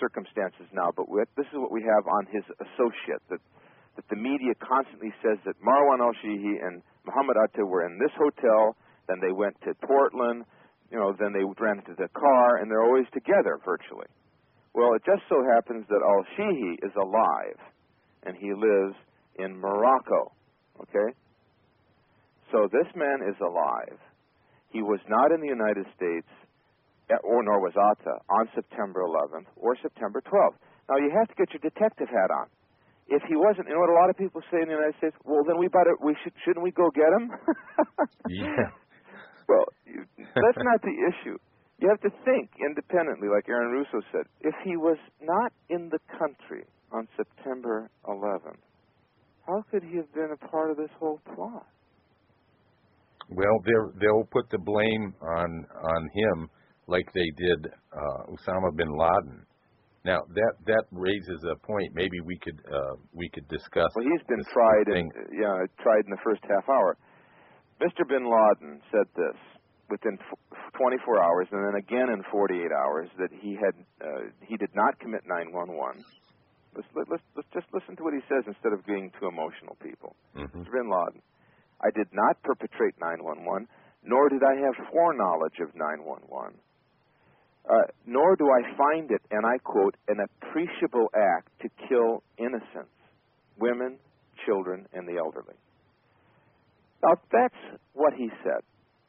[SPEAKER 2] circumstances now, but we, this is what we have on his associate, that, that the media constantly says that Marwan al-Shihi and Muhammad Atta were in this hotel, then they went to Portland, you know, then they rented a car, and they're always together virtually. Well, it just so happens that al-Shihi is alive, and he lives in Morocco, okay? So this man is alive. He was not in the United States, or nor was Atta, on September eleventh or September twelfth. Now, you have to get your detective hat on. If he wasn't, you know what a lot of people say in the United States? Well, then we better, we should, shouldn't we go get him?
[SPEAKER 3] Yeah.
[SPEAKER 2] Well, you, that's not the issue. You have to think independently, like Aaron Russo said. If he was not in the country on September eleventh, how could he have been a part of this whole plot?
[SPEAKER 3] Well, they'll put the blame on on him like they did uh, Osama bin Laden. Now that that raises a point. Maybe we could uh, we could discuss.
[SPEAKER 2] Well, he's been tried in, yeah, tried in the first half hour. Mister Bin Laden said this within twenty-four hours, and then again in forty-eight hours, that he had uh, he did not commit nine one one. Let's, let's let's just listen to what he says instead of being too emotional, people.
[SPEAKER 3] Mm-hmm.
[SPEAKER 2] Mister Bin Laden, I did not perpetrate nine one one, nor did I have foreknowledge of nine one one. Uh, nor do I find it, and I quote, an appreciable act to kill innocents, women, children, and the elderly. Now, that's what he said.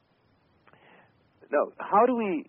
[SPEAKER 2] Now, how do we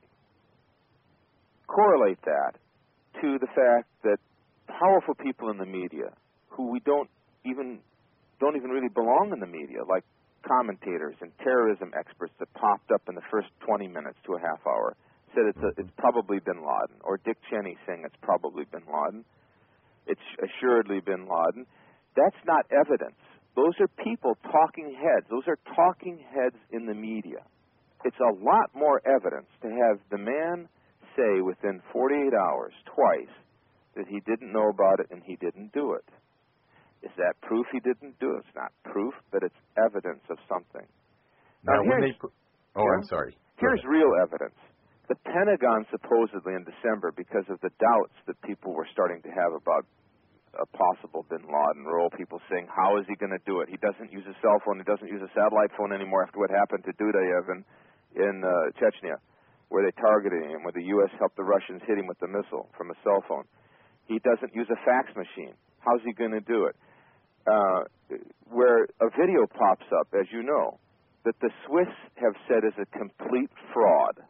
[SPEAKER 2] correlate that to the fact that powerful people in the media, who we don't even don't even really belong in the media, like commentators and terrorism experts that popped up in the first twenty minutes to a half hour, said it's a, it's probably bin Laden, or Dick Cheney saying it's probably bin Laden, it's assuredly bin Laden. That's not evidence. Those are people, talking heads. Those are talking heads in the media. It's a lot more evidence to have the man say within forty-eight hours, twice, that he didn't know about it and he didn't do it. Is that proof he didn't do it? It's not proof, but it's evidence of something.
[SPEAKER 3] Now,
[SPEAKER 2] now
[SPEAKER 3] when they put, oh,
[SPEAKER 2] yeah,
[SPEAKER 3] I'm sorry.
[SPEAKER 2] Here's real evidence. The Pentagon supposedly in December, because of the doubts that people were starting to have about a possible bin Laden role, people saying, how is he going to do it? He doesn't use a cell phone. He doesn't use a satellite phone anymore after what happened to Dudayev in, in uh, Chechnya, where they targeted him, where the U S helped the Russians hit him with the missile from a cell phone. He doesn't use a fax machine. How's he going to do it? Uh, where a video pops up, as you know, that the Swiss have said is a complete fraud.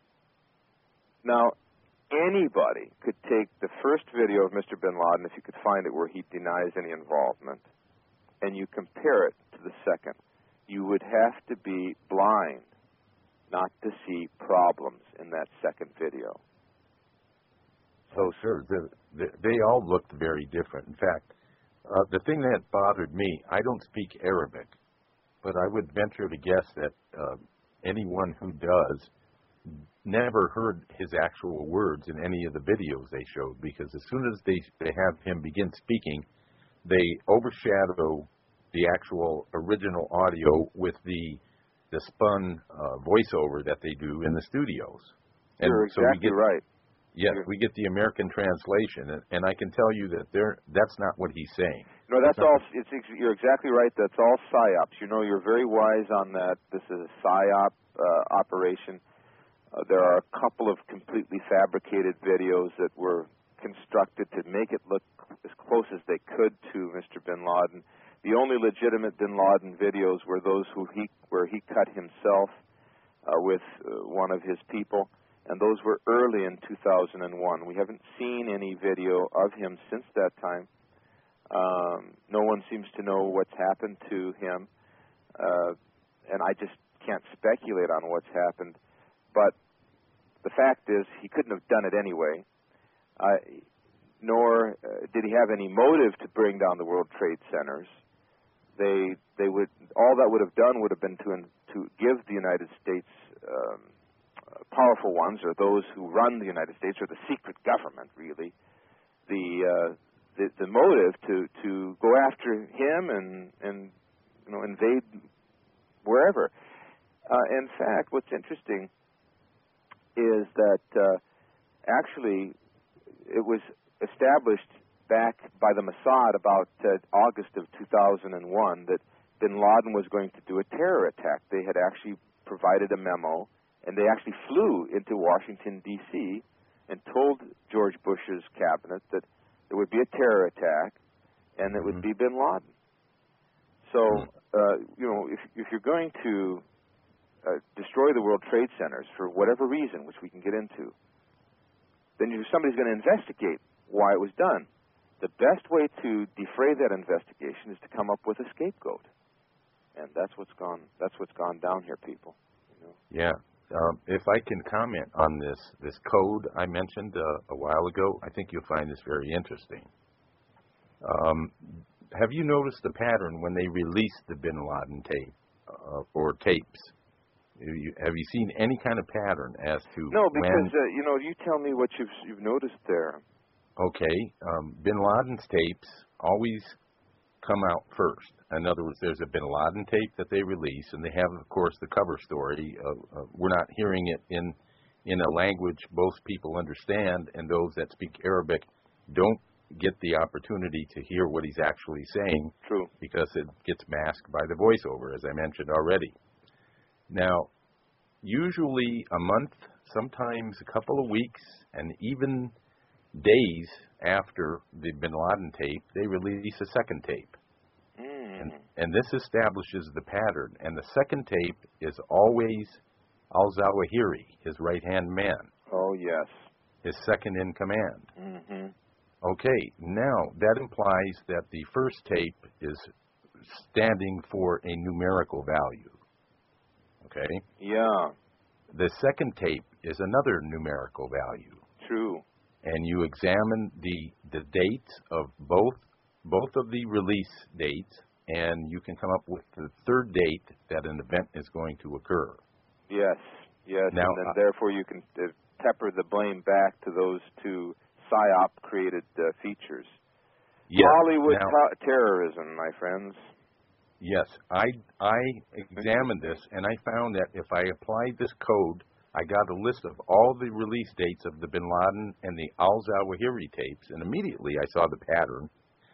[SPEAKER 2] Now, anybody could take the first video of Mister Bin Laden, if you could find it, where he denies any involvement, and you compare it to the second. You would have to be blind not to see problems in that second video.
[SPEAKER 3] Oh, sure. They, they all looked very different. In fact, uh, the thing that bothered me, I don't speak Arabic, but I would venture to guess that uh, anyone who does never heard his actual words in any of the videos they showed, because as soon as they, they have him begin speaking, they overshadow the actual original audio with the the spun uh, voiceover that they do in the studios. And
[SPEAKER 2] You're exactly
[SPEAKER 3] so we get,
[SPEAKER 2] right.
[SPEAKER 3] Yes, we get the American translation, and, and I can tell you that they're, that's not what he's saying.
[SPEAKER 2] No, that's all. It's, you're exactly right. That's all psyops. You know, you're very wise on that. This is a psyop uh, operation. Uh, there are a couple of completely fabricated videos that were constructed to make it look as close as they could to Mister Bin Laden. The only legitimate Bin Laden videos were those who he, where he cut himself uh, with uh, one of his people, and those were early in two thousand one. We haven't seen any video of him since that time. Um, no one seems to know what's happened to him, uh, and I just can't speculate on what's happened. But the fact is, he couldn't have done it anyway, uh, nor uh, did he have any motive to bring down the World Trade Centers. They, they would, all that would have done would have been to, to give the United States um, uh, powerful ones, or those who run the United States, or the secret government, really, the uh, the, the motive to, to go after him and and you know invade wherever. Uh, in fact, what's interesting is that uh, actually it was established back by the Mossad about uh, August of two thousand one that bin Laden was going to do a terror attack. They had actually provided a memo, and they actually flew into Washington, D C, and told George Bush's cabinet that there would be a terror attack, and it would be bin Laden. So, uh, you know, if, if you're going to uh, destroy the World Trade Centers for whatever reason, which we can get into, then you, somebody's going to investigate why it was done. The best way to defray that investigation is to come up with a scapegoat, and that's what's gone. That's what's gone down here, people. You know?
[SPEAKER 3] Yeah. Um, if I can comment on this this code I mentioned uh, a while ago, I think you'll find this very interesting. Um, have you noticed the pattern when they released the bin Laden tape uh, or tapes? You, have you seen any kind of pattern as to
[SPEAKER 2] no? Because
[SPEAKER 3] when,
[SPEAKER 2] uh, you know, you tell me what you've you've noticed there.
[SPEAKER 3] Okay, um, bin Laden's tapes always come out first. In other words, there's a bin Laden tape that they release, and they have, of course, the cover story. Of, uh, we're not hearing it in in a language most people understand, and those that speak Arabic don't get the opportunity to hear what he's actually saying.
[SPEAKER 2] True. Because
[SPEAKER 3] it gets masked by the voiceover, as I mentioned already. Now, usually a month, sometimes a couple of weeks, and even days after the bin Laden tape, they release a second tape.
[SPEAKER 2] Mm.
[SPEAKER 3] And, and this establishes the pattern. And the second tape is always al-Zawahiri, his right-hand man.
[SPEAKER 2] Oh, yes.
[SPEAKER 3] His second in command.
[SPEAKER 2] Mm-hmm.
[SPEAKER 3] Okay, now that implies that the first tape is standing for a numerical value. Okay?
[SPEAKER 2] Yeah.
[SPEAKER 3] The second tape is another numerical value.
[SPEAKER 2] True.
[SPEAKER 3] And you examine the the dates of both both of the release dates, and you can come up with the third date that an event is going to occur.
[SPEAKER 2] Yes, yes,
[SPEAKER 3] now,
[SPEAKER 2] and then
[SPEAKER 3] uh,
[SPEAKER 2] therefore you can uh, pepper the blame back to those two PSYOP-created uh, features.
[SPEAKER 3] Yes,
[SPEAKER 2] Hollywood
[SPEAKER 3] now,
[SPEAKER 2] ta- terrorism, my friends.
[SPEAKER 3] Yes, I I examined this, and I found that if I applied this code, I got a list of all the release dates of the bin Laden and the al-Zawahiri tapes, and immediately I saw the pattern,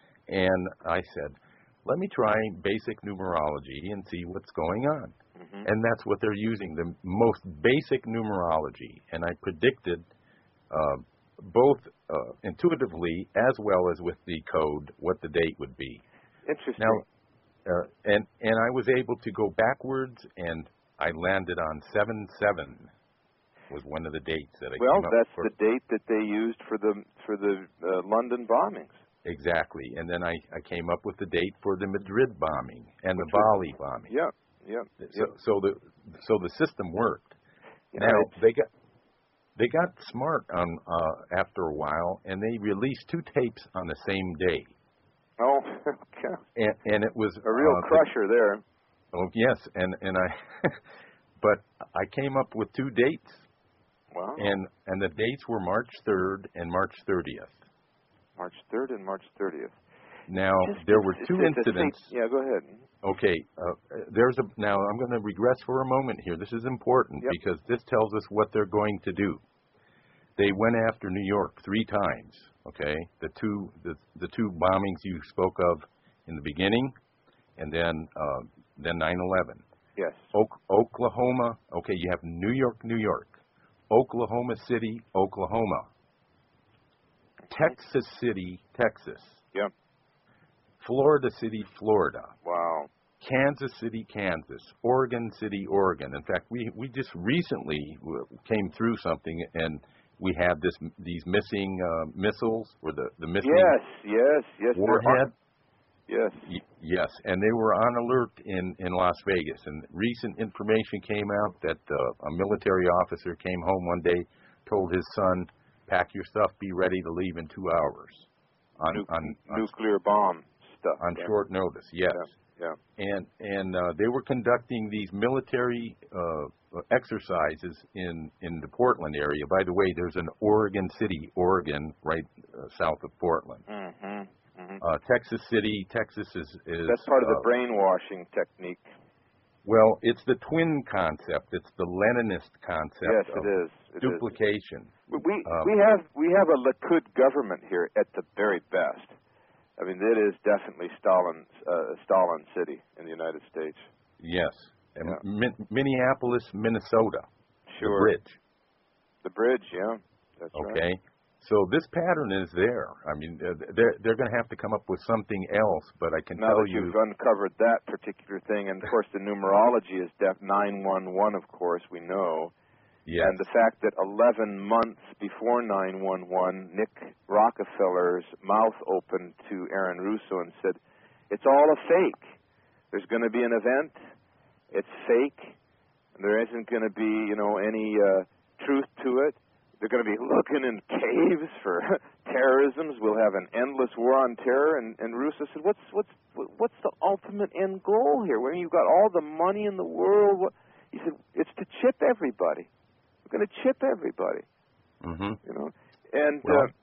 [SPEAKER 3] and I said, let me try basic numerology and see what's going on.
[SPEAKER 2] Mm-hmm.
[SPEAKER 3] And that's what they're using, the most basic numerology. And I predicted uh, both uh, intuitively as well as with the code what the date would be.
[SPEAKER 2] Interesting.
[SPEAKER 3] Now, uh, and, and I was able to go backwards, and I landed on seven seven. Was one of the dates that I
[SPEAKER 2] well,
[SPEAKER 3] came up
[SPEAKER 2] that's
[SPEAKER 3] for.
[SPEAKER 2] the date that they used for the for the uh, London bombings.
[SPEAKER 3] Exactly, and then I, I came up with the date for the Madrid bombing and
[SPEAKER 2] Which
[SPEAKER 3] the Bali bombing.
[SPEAKER 2] Yeah, yeah.
[SPEAKER 3] So,
[SPEAKER 2] yep.
[SPEAKER 3] so the so the system worked.
[SPEAKER 2] Yeah,
[SPEAKER 3] now
[SPEAKER 2] it's,
[SPEAKER 3] they got they got smart on uh, after a while, and they released two tapes on the same day.
[SPEAKER 2] Oh, okay.
[SPEAKER 3] And, and it was
[SPEAKER 2] a real
[SPEAKER 3] uh,
[SPEAKER 2] crusher
[SPEAKER 3] the,
[SPEAKER 2] there.
[SPEAKER 3] Oh yes, and and I, but I came up with two dates.
[SPEAKER 2] Wow.
[SPEAKER 3] And and the dates were March third and March thirtieth.
[SPEAKER 2] March third and March thirtieth.
[SPEAKER 3] Now,
[SPEAKER 2] Just,
[SPEAKER 3] there were two
[SPEAKER 2] it's, it's
[SPEAKER 3] incidents.
[SPEAKER 2] Saint, yeah, go ahead.
[SPEAKER 3] Okay, uh, there's a. Now, I'm going to regress for a moment here. This is important
[SPEAKER 2] yep.
[SPEAKER 3] because this tells us what they're going to do. They went after New York three times. Okay, the two the the two bombings you spoke of in the beginning, and then uh, then nine eleven.
[SPEAKER 2] Yes.
[SPEAKER 3] O- Oklahoma. Okay, you have New York, New York. Oklahoma City, Oklahoma. Texas City, Texas.
[SPEAKER 2] Yep.
[SPEAKER 3] Florida City, Florida.
[SPEAKER 2] Wow.
[SPEAKER 3] Kansas City, Kansas. Oregon City, Oregon. In fact, we, we just recently came through something, and we had this these missing uh, missiles, or the, the missing
[SPEAKER 2] yes, yes, yes,
[SPEAKER 3] warhead.
[SPEAKER 2] Yes.
[SPEAKER 3] Y- yes, and they were on alert in, in Las Vegas. And recent information came out that uh, a military officer came home one day, told his son, pack your stuff, be ready to leave in two hours. On,
[SPEAKER 2] nu-
[SPEAKER 3] on, on
[SPEAKER 2] nuclear bomb stuff.
[SPEAKER 3] On
[SPEAKER 2] yeah.
[SPEAKER 3] short notice, yes.
[SPEAKER 2] Yeah. yeah.
[SPEAKER 3] And and uh, they were conducting these military uh, exercises in, in the Portland area. By the way, there's an Oregon City, Oregon, right uh, south of Portland.
[SPEAKER 2] Mm-hmm. Mm-hmm.
[SPEAKER 3] Uh, Texas City, Texas is, is
[SPEAKER 2] that's part of
[SPEAKER 3] uh,
[SPEAKER 2] the brainwashing technique.
[SPEAKER 3] Well, it's the twin concept. It's the Leninist concept
[SPEAKER 2] Yes,
[SPEAKER 3] of
[SPEAKER 2] it is. It
[SPEAKER 3] duplication.
[SPEAKER 2] is. We
[SPEAKER 3] Um,
[SPEAKER 2] we have we have a Likud government here at the very best. I mean, it is definitely Stalin's uh, Stalin city in the United States.
[SPEAKER 3] Yes. And
[SPEAKER 2] Yeah.
[SPEAKER 3] Min- Minneapolis, Minnesota.
[SPEAKER 2] Sure.
[SPEAKER 3] The bridge.
[SPEAKER 2] The bridge, yeah. That's
[SPEAKER 3] Okay.
[SPEAKER 2] right.
[SPEAKER 3] So this pattern is there. I mean, uh, they're they're going to have to come up with something else. But I can
[SPEAKER 2] Now
[SPEAKER 3] tell
[SPEAKER 2] that
[SPEAKER 3] you,
[SPEAKER 2] you've uncovered that particular thing, and of course the numerology is def nine one one, of course, we know.
[SPEAKER 3] yes,
[SPEAKER 2] And the fact that eleven months before nine one one, Nick Rockefeller's mouth opened to Aaron Russo and said, it's all a fake. There's going to be an event. It's fake. There isn't going to be, you know, any uh, truth to it. They're going to be looking in caves for terrorisms. We'll have an endless war on terror. And, and Russo said, "What's what's what's the ultimate end goal here? When you've got all the money in the world?" What? He said, "It's to chip everybody. We're going to chip everybody."
[SPEAKER 3] mm-hmm.
[SPEAKER 2] You know. And
[SPEAKER 3] Well,
[SPEAKER 2] uh,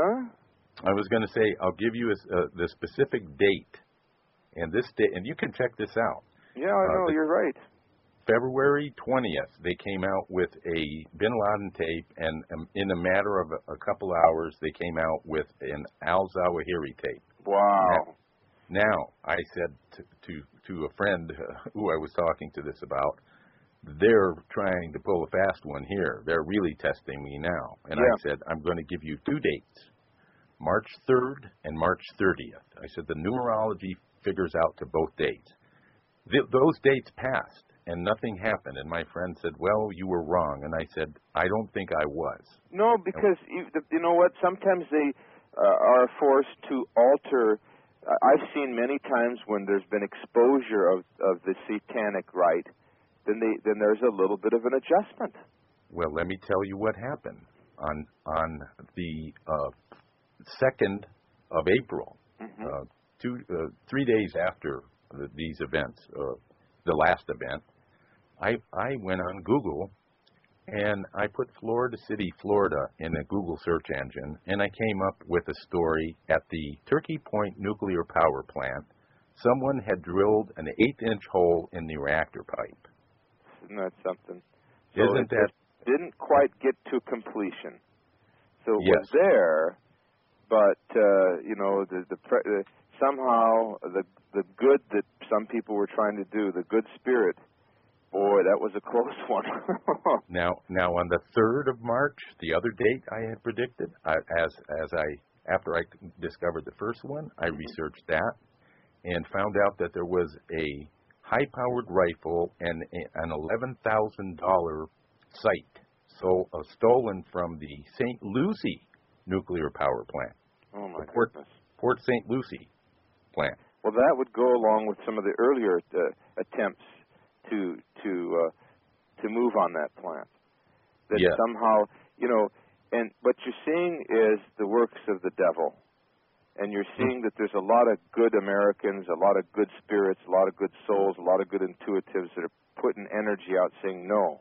[SPEAKER 2] huh?
[SPEAKER 3] I was going to say I'll give you a, uh, the specific date, and this date, and you can check this out.
[SPEAKER 2] Yeah, I know.
[SPEAKER 3] Uh,
[SPEAKER 2] you're right.
[SPEAKER 3] February twentieth, they came out with a Bin Laden tape, and um, in a matter of a, a couple hours, they came out with an al-Zawahiri tape.
[SPEAKER 2] Wow.
[SPEAKER 3] Now, now I said to, to, to a friend uh, who I was talking to this about, they're trying to pull a fast one here. They're really testing me now. And
[SPEAKER 2] Yeah.
[SPEAKER 3] I said, I'm going to give you two dates, March third and March thirtieth. I said, the numerology figures out to both dates. Th- those dates passed. And nothing happened. And my friend said, well, you were wrong. And I said, I don't think I was.
[SPEAKER 2] No, because you, you know what? Sometimes they uh, are forced to alter. Uh, I've seen many times when there's been exposure of, of the satanic rite, then they then there's a little bit of an adjustment.
[SPEAKER 3] Well, let me tell you what happened. On on the uh, second of April,
[SPEAKER 2] Mm-hmm.
[SPEAKER 3] uh, two, uh, three days after the, these events, uh, the last event, I I went on Google and I put Florida City, Florida in a Google search engine, and I came up with a story at the Turkey Point nuclear power plant. Someone had drilled an eighth-inch hole in the reactor pipe.
[SPEAKER 2] Isn't that something? So
[SPEAKER 3] Isn't
[SPEAKER 2] it
[SPEAKER 3] that?
[SPEAKER 2] just didn't quite get to completion. So it
[SPEAKER 3] Yes.
[SPEAKER 2] was there, but uh, you know the the pre- uh, somehow the the good that some people were trying to do, the good spirit. Boy, that was a close one.
[SPEAKER 3] Now, now on the third of March, the other date I had predicted, I, as as I after I discovered the first one, I researched that and found out that there was a high-powered rifle and a, an eleven thousand dollar sight, so uh, stolen from the Saint Lucie nuclear power plant,
[SPEAKER 2] Oh my
[SPEAKER 3] the Port,
[SPEAKER 2] goodness.
[SPEAKER 3] Port Saint Lucie plant.
[SPEAKER 2] Well, that would go along with some of the earlier uh, attempts to to uh, to move on that plant. That
[SPEAKER 3] Yeah.
[SPEAKER 2] somehow, you know, and what you're seeing is the works of the devil, and you're seeing that there's a lot of good Americans, a lot of good spirits, a lot of good souls, a lot of good intuitives that are putting energy out, saying no.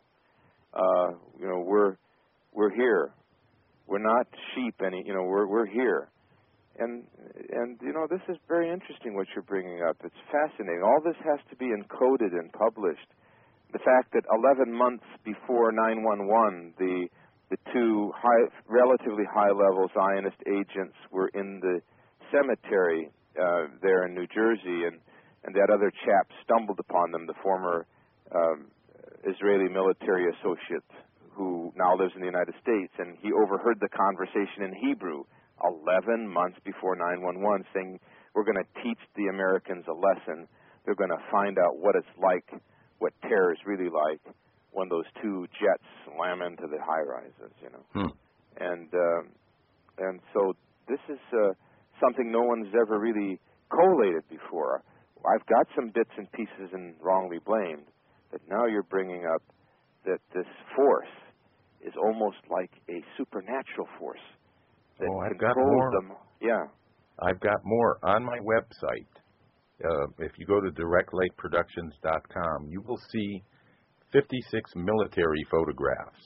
[SPEAKER 2] Uh, you know, we're we're here. We're not sheep any. You know, we're we're here. And and you know, this is very interesting what you're bringing up. It's fascinating. All this has to be encoded and published. The fact that eleven months before nine one one, the the two high, relatively high-level Zionist agents were in the cemetery uh, there in New Jersey, and and that other chap stumbled upon them, the former um, Israeli military associate who now lives in the United States, and he overheard the conversation in Hebrew eleven months before nine one one, saying, we're going to teach the Americans a lesson. They're going to find out what it's like, what terror is really like, when those two jets slam into the high-rises, you know.
[SPEAKER 3] Hmm.
[SPEAKER 2] And um, and so this is uh, something no one's ever really collated before. I've got some bits and pieces and wrongly blamed, but now you're bringing up that this force is almost like a supernatural force that
[SPEAKER 3] Oh, I've got
[SPEAKER 2] controls
[SPEAKER 3] more.
[SPEAKER 2] them. Yeah.
[SPEAKER 3] I've got more on my website. Uh, if you go to direct lake productions dot com, you will see fifty-six military photographs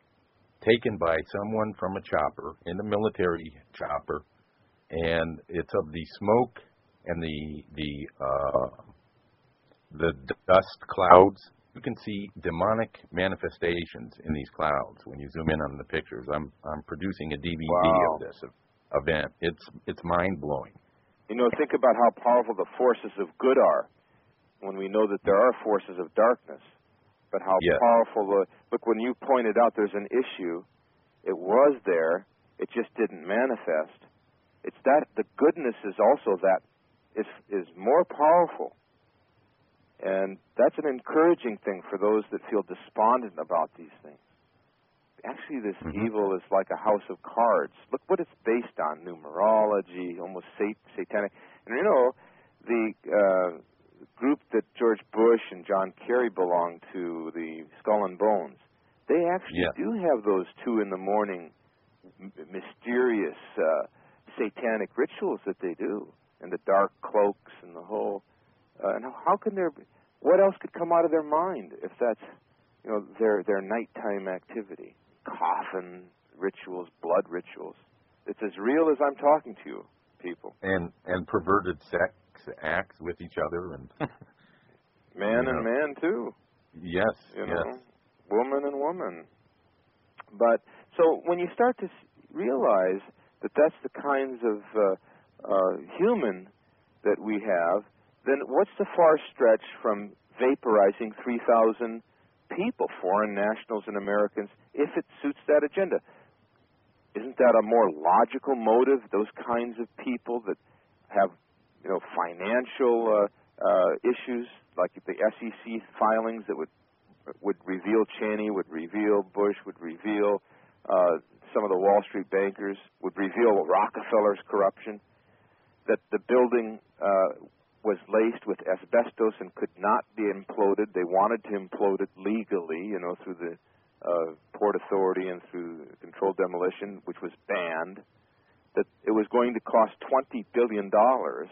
[SPEAKER 3] taken by someone from a chopper, in the military chopper, and it's of the smoke and the the uh, the dust clouds. You can see demonic manifestations in these clouds when you zoom in on the pictures. I'm I'm producing a D V D
[SPEAKER 2] wow.
[SPEAKER 3] of this event. It's it's mind blowing.
[SPEAKER 2] You know, think about how powerful the forces of good are when we know that there are forces of darkness. But how
[SPEAKER 3] yes.
[SPEAKER 2] powerful the look when you pointed out there's an issue. It was there. It just didn't manifest. It's that the goodness is also that is is more powerful. And that's an encouraging thing for those that feel despondent about these things. Actually, this
[SPEAKER 3] mm-hmm.
[SPEAKER 2] evil is like a house of cards. Look what it's based on, numerology, almost sat- satanic. And you know, the uh, group that George Bush and John Kerry belong to, the Skull and Bones, they actually
[SPEAKER 3] yeah.
[SPEAKER 2] do have those two in the morning m- mysterious uh, satanic rituals that they do, and the dark cloaks and the whole... Uh, and how can there be, what else could come out of their mind if that's, you know, their their nighttime activity? Coffin rituals, blood rituals. It's as real as I'm talking to you, people.
[SPEAKER 3] And and perverted sex acts with each other and
[SPEAKER 2] man
[SPEAKER 3] you
[SPEAKER 2] and
[SPEAKER 3] know.
[SPEAKER 2] man too.
[SPEAKER 3] Yes,
[SPEAKER 2] you
[SPEAKER 3] yes.
[SPEAKER 2] know, woman and woman. But so when you start to realize that that's the kinds of uh, uh, human that we have, then what's the far stretch from vaporizing three thousand people, foreign nationals and Americans, if it suits that agenda? Isn't that a more logical motive, those kinds of people that have, you know, financial uh, uh, issues, like the S E C filings that would would reveal Cheney, would reveal Bush, would reveal uh, some of the Wall Street bankers, would reveal Rockefeller's corruption, that the building uh, was laced with asbestos and could not be imploded. They wanted to implode it legally, you know, through the uh, Port Authority and through controlled demolition, which was banned, that it was going to cost twenty billion dollars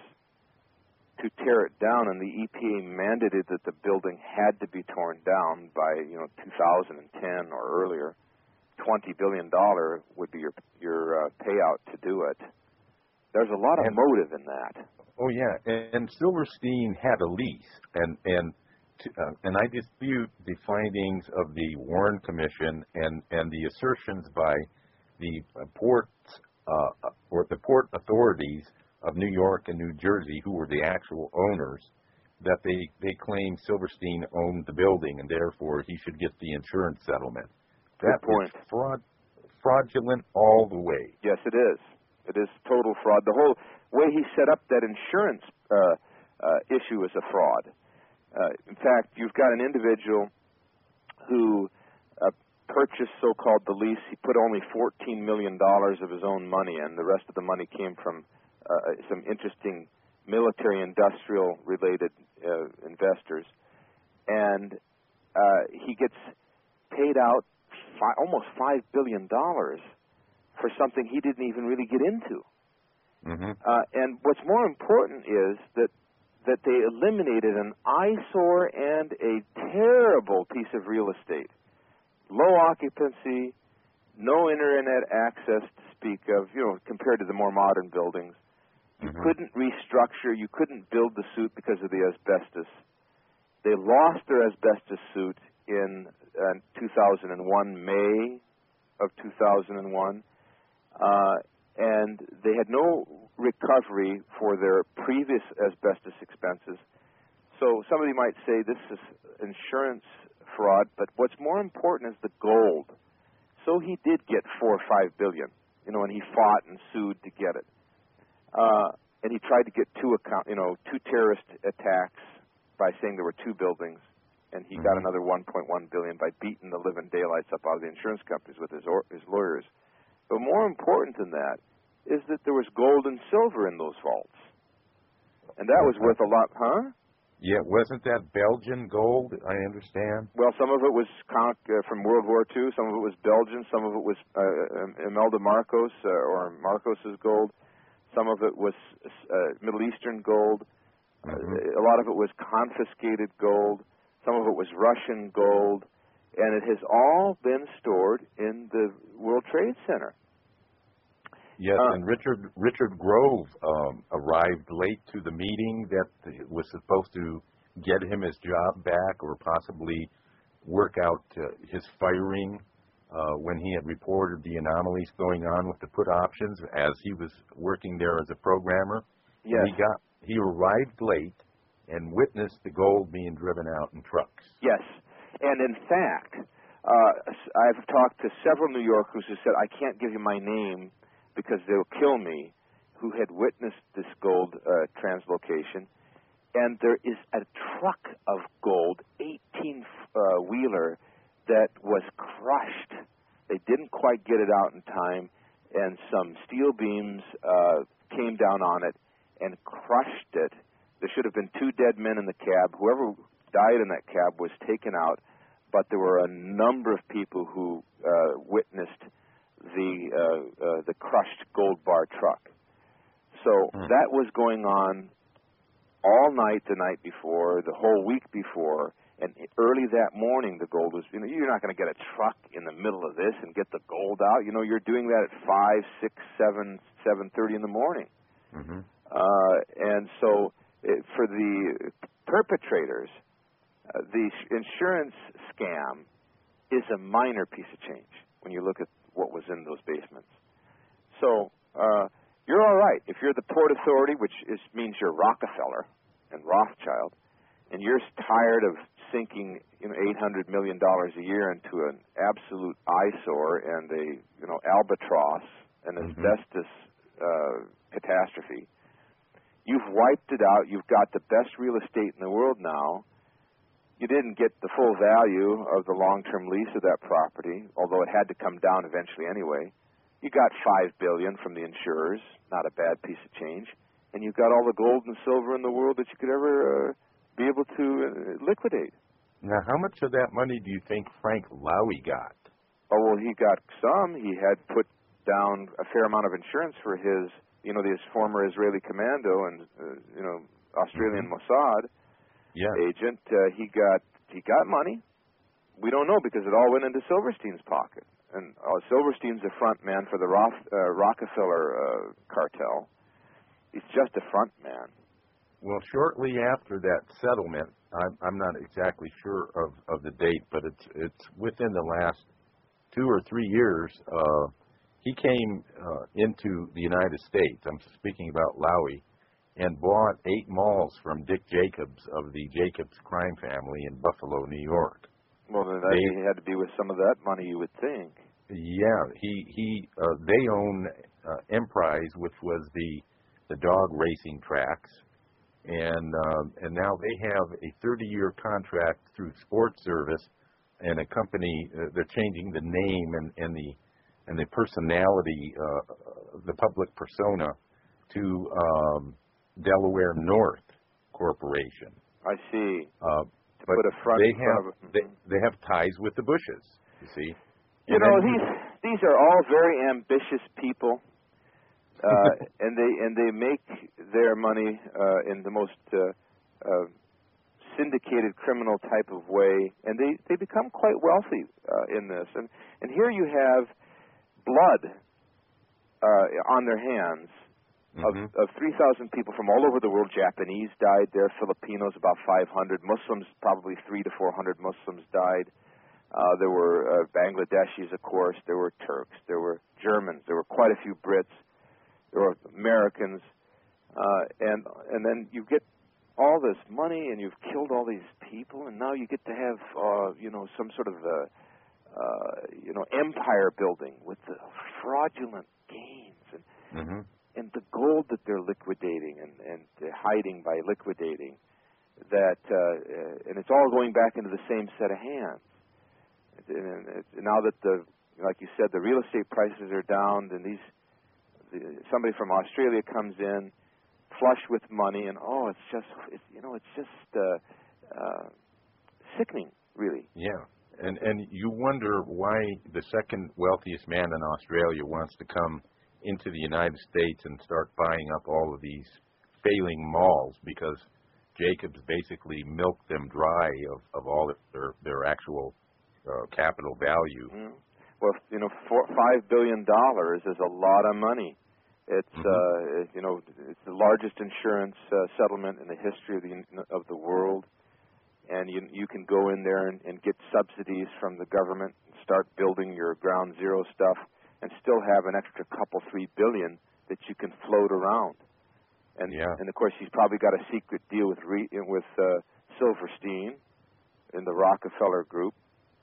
[SPEAKER 2] to tear it down, and the E P A mandated that the building had to be torn down by, you know, two thousand ten or earlier. twenty billion dollars would be your, your uh, payout to do it. There's a lot of and, motive in that.
[SPEAKER 3] Oh yeah, and, and Silverstein had a lease, and and to, uh, and I dispute the findings of the Warren Commission and, and the assertions by the uh, ports uh, or the port authorities of New York and New Jersey, who were the actual owners, that they they claim Silverstein owned the building and therefore he should get the insurance settlement. That
[SPEAKER 2] Good point.
[SPEAKER 3] is fraud, fraudulent all the way.
[SPEAKER 2] Yes, it is. It is total fraud. The whole way he set up that insurance uh, uh, issue is a fraud. Uh, in fact, you've got an individual who uh, purchased so-called the lease. He put only fourteen million dollars of his own money in. The rest of the money came from uh, some interesting military-industrial related uh, investors. And uh, he gets paid out fi- almost five billion dollars for something he didn't even really get into.
[SPEAKER 3] Mm-hmm.
[SPEAKER 2] Uh, and what's more important is that that they eliminated an eyesore and a terrible piece of real estate. Low occupancy, no internet access to speak of, you know, compared to the more modern buildings. You
[SPEAKER 3] mm-hmm.
[SPEAKER 2] couldn't restructure, you couldn't build the suit because of the asbestos. They lost their asbestos suit in uh, two thousand one, May of two thousand one. Uh, and they had no recovery for their previous asbestos expenses. So somebody might say this is insurance fraud, but what's more important is the gold. So he did get four or five billion, you know, and he fought and sued to get it. Uh, and he tried to get two account, you know, two terrorist attacks by saying there were two buildings, and he mm-hmm. got another one point one billion by beating the living daylights up out of the insurance companies with his or, his lawyers. But more important than that is that there was gold and silver in those vaults. And that was worth a lot, huh?
[SPEAKER 3] Yeah, wasn't that Belgian gold, I understand?
[SPEAKER 2] Well, some of it was con- uh, from World War Two, some of it was Belgian, some of it was uh, Imelda Marcos, uh, or Marcos's gold, some of it was uh, Middle Eastern gold, mm-hmm. uh, a lot of it was confiscated gold, some of it was Russian gold, and it has all been stored in the World Trade Center.
[SPEAKER 3] Yes,
[SPEAKER 2] uh,
[SPEAKER 3] and Richard Richard Grove um, arrived late to the meeting that was supposed to get him his job back or possibly work out uh, his firing uh, when he had reported the anomalies going on with the put options as he was working there as a programmer.
[SPEAKER 2] Yes.
[SPEAKER 3] And he got he arrived late and witnessed the gold being driven out in trucks.
[SPEAKER 2] Yes. And in fact, uh, I've talked to several New Yorkers who said, I can't give you my name because they'll kill me, who had witnessed this gold uh, translocation. And there is a truck of gold, eighteen-wheeler, that was crushed. They didn't quite get it out in time, and some steel beams uh, came down on it and crushed it. There should have been two dead men in the cab. Whoever died in that cab was taken out, but there were a number of people who uh, witnessed the uh, uh, the crushed gold bar truck. So mm. that was going on all night the night before, the whole week before, and early that morning the gold was, you know, you're not going to get a truck in the middle of this and get the gold out. You know, you're doing that at five, six, seven, seven thirty in the morning.
[SPEAKER 3] Mm-hmm.
[SPEAKER 2] Uh, and so it, for the perpetrators, uh, the insurance scam is a minor piece of change when you look at what was in those basements. So uh, you're all right. If you're the Port Authority, which is, means you're Rockefeller and Rothschild, and you're tired of sinking, you know, eight hundred million dollars a year into an absolute eyesore and a, you know, albatross and
[SPEAKER 3] mm-hmm.
[SPEAKER 2] asbestos uh, catastrophe, you've wiped it out. You've got the best real estate in the world now. You didn't get the full value of the long-term lease of that property, although it had to come down eventually anyway. You got five billion dollars from the insurers, not a bad piece of change, and you've got all the gold and silver in the world that you could ever uh, be able to uh, liquidate.
[SPEAKER 3] Now, how much of that money do you think Frank Lowy got?
[SPEAKER 2] Oh, well, he got some. He had put down a fair amount of insurance for his, you know, his former Israeli commando and, uh, you know, Australian mm-hmm. Mossad
[SPEAKER 3] yeah.
[SPEAKER 2] agent. Uh, he got he got money. We don't know because it all went into Silverstein's pocket. And uh, Silverstein's the front man for the Roth, uh, Rockefeller uh, cartel. He's just a front man.
[SPEAKER 3] Well, shortly after that settlement, I'm, I'm not exactly sure of, of the date, but it's it's within the last two or three years. Uh, he came uh, into the United States. I'm speaking about Lowy, and bought eight malls from Dick Jacobs of the Jacobs crime family in Buffalo, New York.
[SPEAKER 2] Well, then that they, he had to be with some of that money, you would think.
[SPEAKER 3] Yeah, he he. Uh, they own uh, Emprise, which was the the dog racing tracks. And uh, and now they have a thirty-year contract through Sports Service, and a company. Uh, they're changing the name and, and the and the personality, uh, the public persona, to um, Delaware North Corporation.
[SPEAKER 2] I see.
[SPEAKER 3] Uh,
[SPEAKER 2] to
[SPEAKER 3] but
[SPEAKER 2] put a front
[SPEAKER 3] they
[SPEAKER 2] in front
[SPEAKER 3] have
[SPEAKER 2] of
[SPEAKER 3] they they have ties with the Bushes. You see.
[SPEAKER 2] You
[SPEAKER 3] and
[SPEAKER 2] know
[SPEAKER 3] then,
[SPEAKER 2] these these are all very ambitious people. Uh, and they and they make their money uh, in the most uh, uh, syndicated criminal type of way, and they, they become quite wealthy uh, in this. And and here you have blood uh, on their hands of,
[SPEAKER 3] mm-hmm.
[SPEAKER 2] of three thousand people from all over the world. Japanese died there, Filipinos about five hundred, Muslims probably three to four hundred Muslims died. Uh, there were uh, Bangladeshis, of course. There were Turks. There were Germans. There were quite a few Brits. There were Americans, uh, and and then you get all this money, and you've killed all these people, and now you get to have uh, you know some sort of a, uh, you know empire building with the fraudulent gains and
[SPEAKER 3] mm-hmm.
[SPEAKER 2] and the gold that they're liquidating and and they're hiding by liquidating that, uh, and it's all going back into the same set of hands. And, and now that the like you said, the real estate prices are down, and these. Somebody from Australia comes in, flush with money, and oh, it's just, it's, you know, it's just uh, uh, sickening, really.
[SPEAKER 3] Yeah, and and you wonder why the second wealthiest man in Australia wants to come into the United States and start buying up all of these failing malls, because Jacobs basically milked them dry of, of all of their their actual uh, capital value.
[SPEAKER 2] Mm. Well, you know, four, five billion dollars is a lot of money. It's
[SPEAKER 3] mm-hmm.
[SPEAKER 2] uh, you know, it's the largest insurance uh, settlement in the history of the of the world. and you you can go in there and, and get subsidies from the government, and start building your ground zero stuff, and still have an extra couple, three billion that you can float around. And
[SPEAKER 3] yeah.
[SPEAKER 2] and of course, he's probably got a secret deal with Re, with uh, Silverstein in the Rockefeller Group.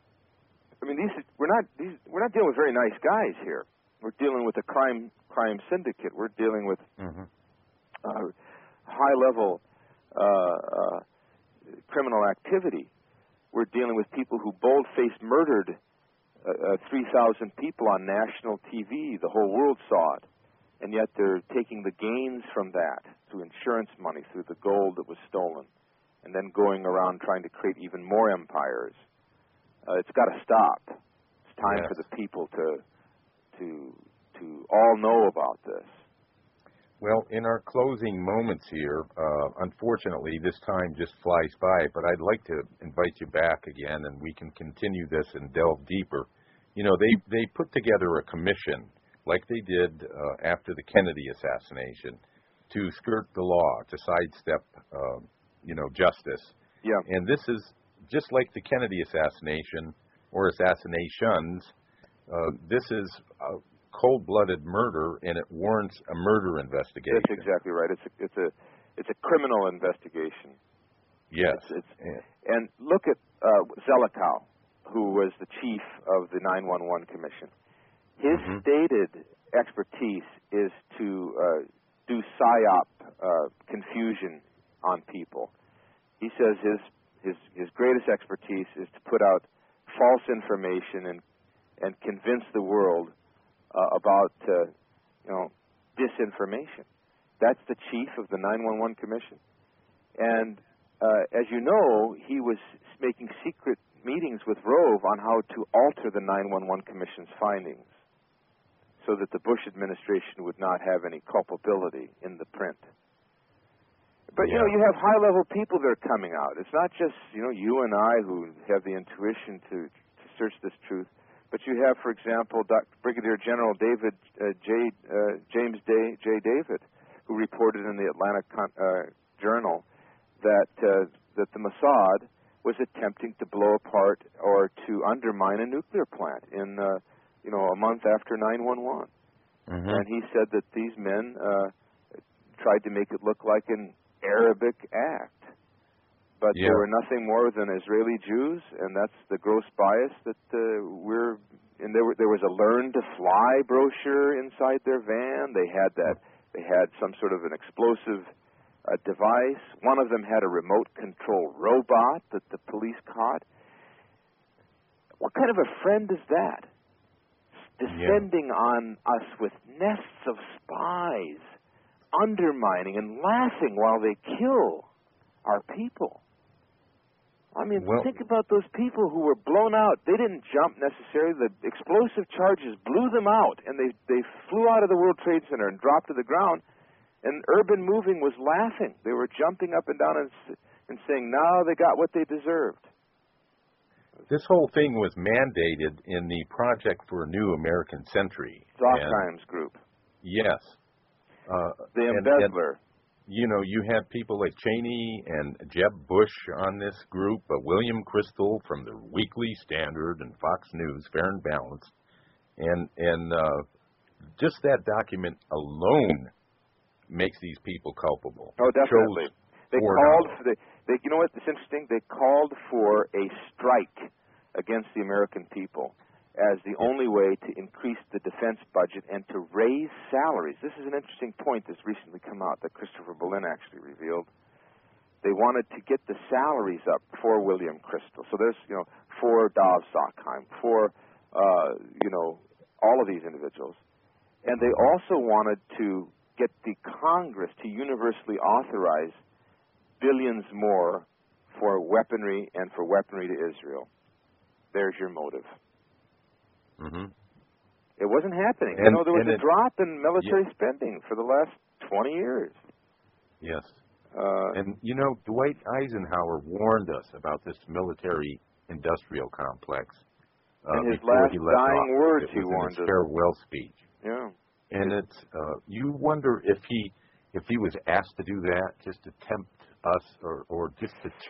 [SPEAKER 2] I mean, these we're not these we're not dealing with very nice guys here. We're dealing with a crime crime syndicate. We're dealing with
[SPEAKER 3] mm-hmm.
[SPEAKER 2] uh, high level uh, uh, criminal activity. We're dealing with people who bold-faced murdered uh, uh, three thousand people on national T V. The whole world saw it. And yet they're taking the gains from that through insurance money, through the gold that was stolen, and then going around trying to create even more empires. Uh, it's got to stop. It's time
[SPEAKER 3] yes.
[SPEAKER 2] for the people to to to all know about this.
[SPEAKER 3] Well, in our closing moments here, uh, unfortunately, this time just flies by, but I'd like to invite you back again, and we can continue this and delve deeper. You know, they, they put together a commission, like they did uh, after the Kennedy assassination, to skirt the law, to sidestep, uh, you know, justice.
[SPEAKER 2] Yeah.
[SPEAKER 3] And this is just like the Kennedy assassination or assassinations. Uh, this is a cold-blooded murder, and it warrants a murder investigation.
[SPEAKER 2] That's exactly right. It's a, it's a it's a criminal investigation.
[SPEAKER 3] Yes.
[SPEAKER 2] It's, it's, yeah. And look at uh, Zelikow, who was the chief of the nine one one Commission. His mm-hmm. stated expertise is to uh, do psyop uh, confusion on people. He says his his his greatest expertise is to put out false information and and convince the world uh, about uh, you know disinformation. That's the chief of the nine one one Commission, and uh, as you know, he was making secret meetings with Rove on how to alter the nine one one Commission's findings, so that the Bush administration would not have any culpability in the print. But,
[SPEAKER 3] yeah.
[SPEAKER 2] you know, you have high-level people that are coming out. It's not just, you know, you and I who have the intuition to, to search this truth, but you have, for example, Doctor Brigadier General David uh, J, uh, James Day, J. David, who reported in the Atlanta Con- uh, Journal that uh, that the Mossad was attempting to blow apart or to undermine a nuclear plant in uh, you know, a month after nine one one.
[SPEAKER 3] Mm-hmm.
[SPEAKER 2] And he said that these men uh, tried to make it look like an Arabic act. But
[SPEAKER 3] yeah.
[SPEAKER 2] they were nothing more than Israeli Jews, and that's the gross bias that uh, we're... And there, were, there was a Learn to Fly brochure inside their van. They had that. They had some sort of an explosive uh, device. One of them had a remote control robot that the police caught. What kind of a friend is that? Descending yeah. on us with nests of spies, undermining and laughing while they kill our people. I mean,
[SPEAKER 3] well,
[SPEAKER 2] think about those people who were blown out. They didn't jump necessarily. The explosive charges blew them out, and they, they flew out of the World Trade Center and dropped to the ground, and Urban Moving was laughing. They were jumping up and down and, and saying, now they got what they deserved.
[SPEAKER 3] This whole thing was mandated in the Project for a New American Century.
[SPEAKER 2] Zockheim's group.
[SPEAKER 3] Yes. Uh,
[SPEAKER 2] the
[SPEAKER 3] and,
[SPEAKER 2] embezzler.
[SPEAKER 3] And, you know, you have people like Cheney and Jeb Bush on this group, uh, William Crystal from the Weekly Standard and Fox News, Fair and Balanced. And, and uh, just that document alone makes these people culpable.
[SPEAKER 2] Oh, definitely. They called for the, they, you know what, it's interesting, they called for a strike against the American people as the only way to increase the defense budget and to raise salaries. This is an interesting point that's recently come out that Christopher Berlin actually revealed. They wanted to get the salaries up for William Crystal. So there's, you know, for Dov Zockheim, for, uh, you know, all of these individuals. And they also wanted to get the Congress to universally authorize billions more for weaponry and for weaponry to Israel. There's your motive.
[SPEAKER 3] Mm-hmm.
[SPEAKER 2] It wasn't happening.
[SPEAKER 3] And,
[SPEAKER 2] you know, there was a
[SPEAKER 3] it,
[SPEAKER 2] drop in military
[SPEAKER 3] yeah.
[SPEAKER 2] spending for the last twenty years.
[SPEAKER 3] Yes.
[SPEAKER 2] Uh,
[SPEAKER 3] and, you know, Dwight Eisenhower warned us about this military-industrial complex. Uh,
[SPEAKER 2] in his
[SPEAKER 3] before
[SPEAKER 2] last
[SPEAKER 3] he left
[SPEAKER 2] dying
[SPEAKER 3] office.
[SPEAKER 2] words,
[SPEAKER 3] it
[SPEAKER 2] he
[SPEAKER 3] was
[SPEAKER 2] warned
[SPEAKER 3] in his
[SPEAKER 2] us.
[SPEAKER 3] farewell speech.
[SPEAKER 2] Yeah.
[SPEAKER 3] And it's, uh, you wonder if he if he was asked to do that just to tempt us or, or just to check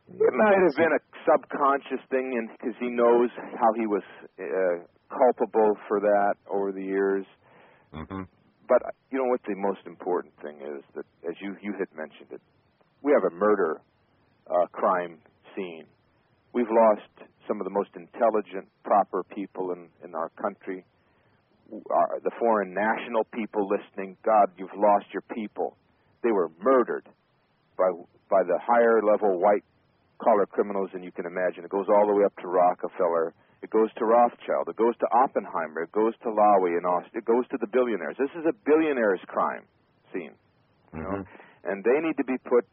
[SPEAKER 2] It might have been a subconscious thing, and because he knows how he was uh, culpable for that over the years.
[SPEAKER 3] Mm-hmm.
[SPEAKER 2] But you know what the most important thing is, that as you, you had mentioned it, we have a murder uh, crime scene. We've lost some of the most intelligent, proper people in, in our country. Our, the foreign national people listening, God, you've lost your people. They were murdered by by the higher level white collar criminals than you can imagine. It goes all the way up to Rockefeller. It goes to Rothschild. It goes to Oppenheimer. It goes to Lowy and Austin. It goes to the billionaires. This is a billionaire's crime scene. You
[SPEAKER 3] Mm-hmm.
[SPEAKER 2] know? And they need to be put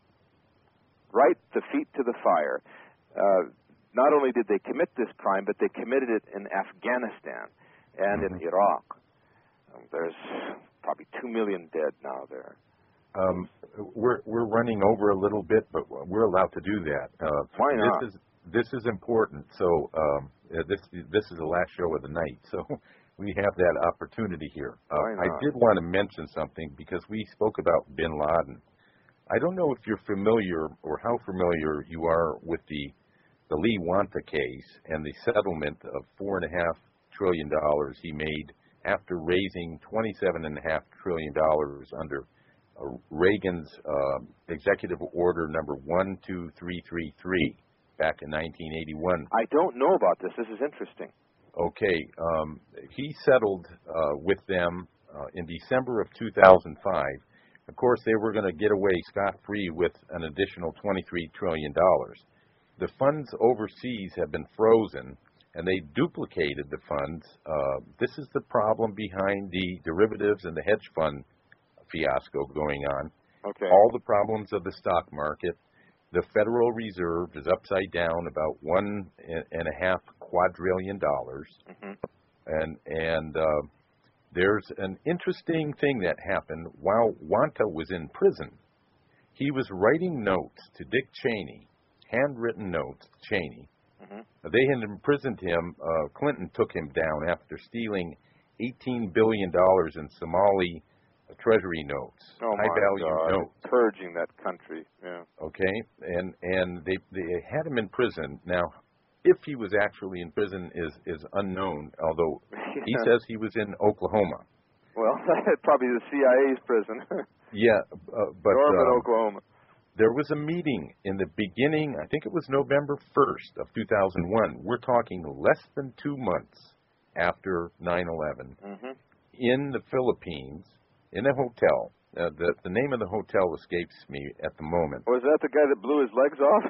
[SPEAKER 2] right the feet to the fire. Uh, not only did they commit this crime, but they committed it in Afghanistan and
[SPEAKER 3] Mm-hmm.
[SPEAKER 2] in Iraq. Um, there's probably two million dead now there.
[SPEAKER 3] Um, we're we're running over a little bit, but we're allowed to do that. Uh,
[SPEAKER 2] Why not?
[SPEAKER 3] This is this is important. So um, uh, this this is the last show of the night, so we have that opportunity here. Uh,
[SPEAKER 2] Why
[SPEAKER 3] I
[SPEAKER 2] not?
[SPEAKER 3] did want to mention something because we spoke about Bin Laden. I don't know if you're familiar or how familiar you are with the the Lee Wanta case and the settlement of four and a half trillion dollars he made after raising twenty-seven and a half trillion dollars under uh, Reagan's uh, executive order number one two three three three back in nineteen eighty-one.
[SPEAKER 2] I don't know about this. This is interesting.
[SPEAKER 3] Okay, um, he settled uh, with them uh, in December of two thousand five. Of course, they were going to get away scot-free with an additional twenty-three trillion dollars. The funds overseas have been frozen, and they duplicated the funds. Uh, this is the problem behind the derivatives and the hedge fund fiasco going on.
[SPEAKER 2] Okay.
[SPEAKER 3] All the problems of the stock market. The Federal Reserve is upside down about one and a half quadrillion dollars.
[SPEAKER 2] Mm-hmm.
[SPEAKER 3] And and uh, there's an interesting thing that happened while Wanta was in prison. He was writing notes to Dick Cheney, handwritten notes to Cheney.
[SPEAKER 2] Mm-hmm.
[SPEAKER 3] They had imprisoned him. Uh, Clinton took him down after stealing eighteen billion dollars in Somali treasury notes,
[SPEAKER 2] Oh my
[SPEAKER 3] high-value
[SPEAKER 2] God.
[SPEAKER 3] notes.
[SPEAKER 2] Purging that country. Yeah.
[SPEAKER 3] Okay, and and they they had him in prison. Now, if he was actually in prison is is unknown. Although he says he was in Oklahoma.
[SPEAKER 2] Well, probably the C I A's prison.
[SPEAKER 3] Yeah, uh, but
[SPEAKER 2] Norman,
[SPEAKER 3] uh,
[SPEAKER 2] Oklahoma.
[SPEAKER 3] there was a meeting in the beginning. I think it was November first of two thousand one. We're talking less than two months after nine eleven
[SPEAKER 2] Mm-hmm.
[SPEAKER 3] in the Philippines, in a hotel. Uh, the the name of the hotel escapes me at the moment.
[SPEAKER 2] Was that the guy that blew his legs off?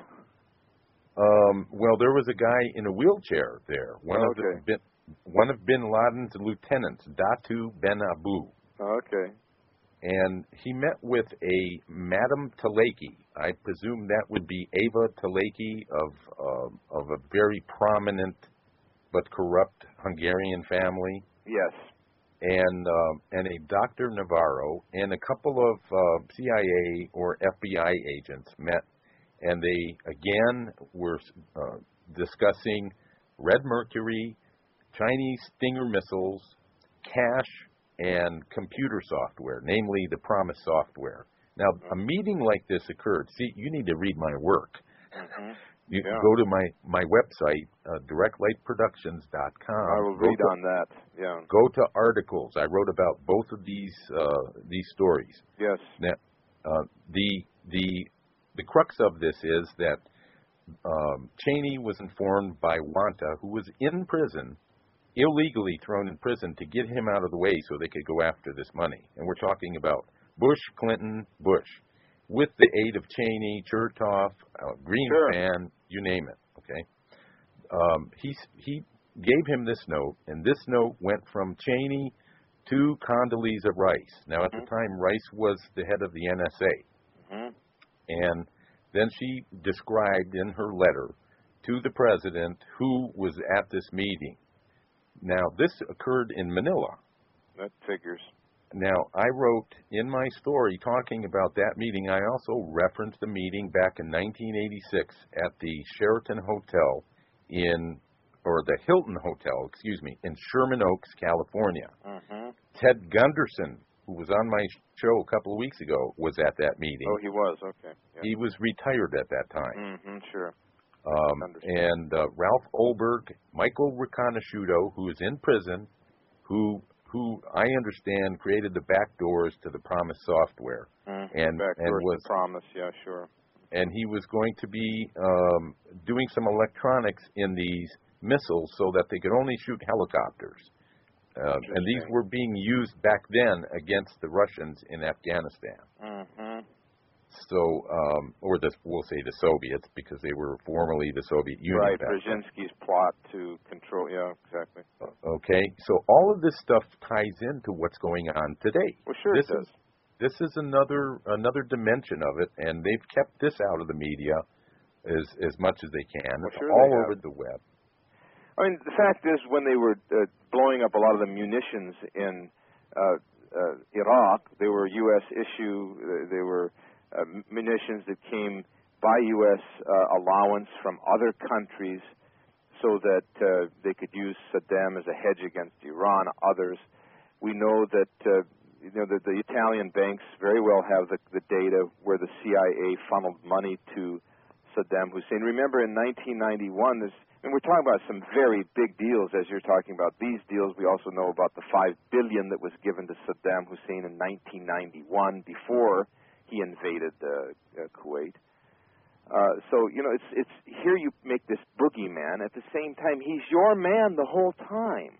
[SPEAKER 3] Um, well, there was a guy in a wheelchair there. One
[SPEAKER 2] Okay.
[SPEAKER 3] of the, bin, one of Bin Laden's lieutenants, Datu Ben Abu,
[SPEAKER 2] Okay.
[SPEAKER 3] and he met with a Madame Taleki. I presume that would be Ava Taleki of uh, of a very prominent but corrupt Hungarian family,
[SPEAKER 2] Yes.
[SPEAKER 3] and uh, and a Doctor Navarro, and a couple of uh, C I A or F B I agents met. And they, again, were uh, discussing Red Mercury, Chinese Stinger missiles, cash, and computer software, namely the Promise software. Now, a meeting like this occurred. See, you need to read my work.
[SPEAKER 2] Mm-hmm.
[SPEAKER 3] You
[SPEAKER 2] Yeah.
[SPEAKER 3] go to my, my website, uh, direct light productions dot com.
[SPEAKER 2] I will
[SPEAKER 3] Go
[SPEAKER 2] read
[SPEAKER 3] to,
[SPEAKER 2] on that. Yeah.
[SPEAKER 3] Go to articles. I wrote about both of these uh, these stories.
[SPEAKER 2] Yes.
[SPEAKER 3] Now, uh, the the The crux of this is that um, Cheney was informed by Wanta, who was in prison, illegally thrown in prison, to get him out of the way so they could go after this money. And we're talking about Bush, Clinton, Bush, with the aid of Cheney, Chertoff, uh, Greenspan, sure. You name it. Okay, um, he he gave him this note, and this note went from Cheney to Condoleezza Rice. Now, at mm-hmm. the time, Rice was the head of the N S A.
[SPEAKER 2] Mm-hmm.
[SPEAKER 3] And then she described in her letter to the president who was at this meeting. Now, this occurred in Manila.
[SPEAKER 2] That figures.
[SPEAKER 3] Now, I wrote in my story talking about that meeting, I also referenced the meeting back in nineteen eighty-six at the Sheraton Hotel in, or the Hilton Hotel, excuse me, in Sherman Oaks, California.
[SPEAKER 2] Mm-hmm.
[SPEAKER 3] Ted Gunderson who was on my show a couple of weeks ago, was at that meeting.
[SPEAKER 2] Oh, he was. Okay. Yeah.
[SPEAKER 3] He was retired at that time.
[SPEAKER 2] Mm-hmm. Sure.
[SPEAKER 3] Um, and uh, Ralph Oberg, Michael Riconosciuto, who is in prison, who who I understand created the backdoors to the Promise software,
[SPEAKER 2] mm-hmm.
[SPEAKER 3] and
[SPEAKER 2] backdoors
[SPEAKER 3] and was
[SPEAKER 2] to Promise. Yeah, sure.
[SPEAKER 3] And he was going to be um, doing some electronics in these missiles so that they could only shoot helicopters. Uh, and these were being used back then against the Russians in Afghanistan.
[SPEAKER 2] Mm-hmm.
[SPEAKER 3] So, um, or the, we'll say the Soviets, because they were formerly the Soviet Union.
[SPEAKER 2] Right, Brzezinski's plot to control, yeah, exactly.
[SPEAKER 3] Okay, so all of this stuff ties into what's going on today.
[SPEAKER 2] Well, sure
[SPEAKER 3] this
[SPEAKER 2] it does.
[SPEAKER 3] Is, this is another another dimension of it, and they've kept this out of the media as as much as they can.
[SPEAKER 2] Well,
[SPEAKER 3] it's
[SPEAKER 2] sure
[SPEAKER 3] all
[SPEAKER 2] they
[SPEAKER 3] over
[SPEAKER 2] have.
[SPEAKER 3] the web.
[SPEAKER 2] I mean, the fact is, when they were uh, blowing up a lot of the munitions in uh, uh, Iraq, they were U S issue. They were uh, munitions that came by U S uh, allowance from other countries, so that uh, they could use Saddam as a hedge against Iran. Others, we know that uh, you know the, the Italian banks very well have the, the data where the C I A funneled money to Saddam Hussein. Remember, in nineteen ninety-one, there's and we're talking about some very big deals, as you're talking about these deals. We also know about the five billion dollars that was given to Saddam Hussein in nineteen ninety-one before he invaded uh, uh, Kuwait. Uh, so, you know, it's it's here you make this boogeyman. At the same time, he's your man the whole time.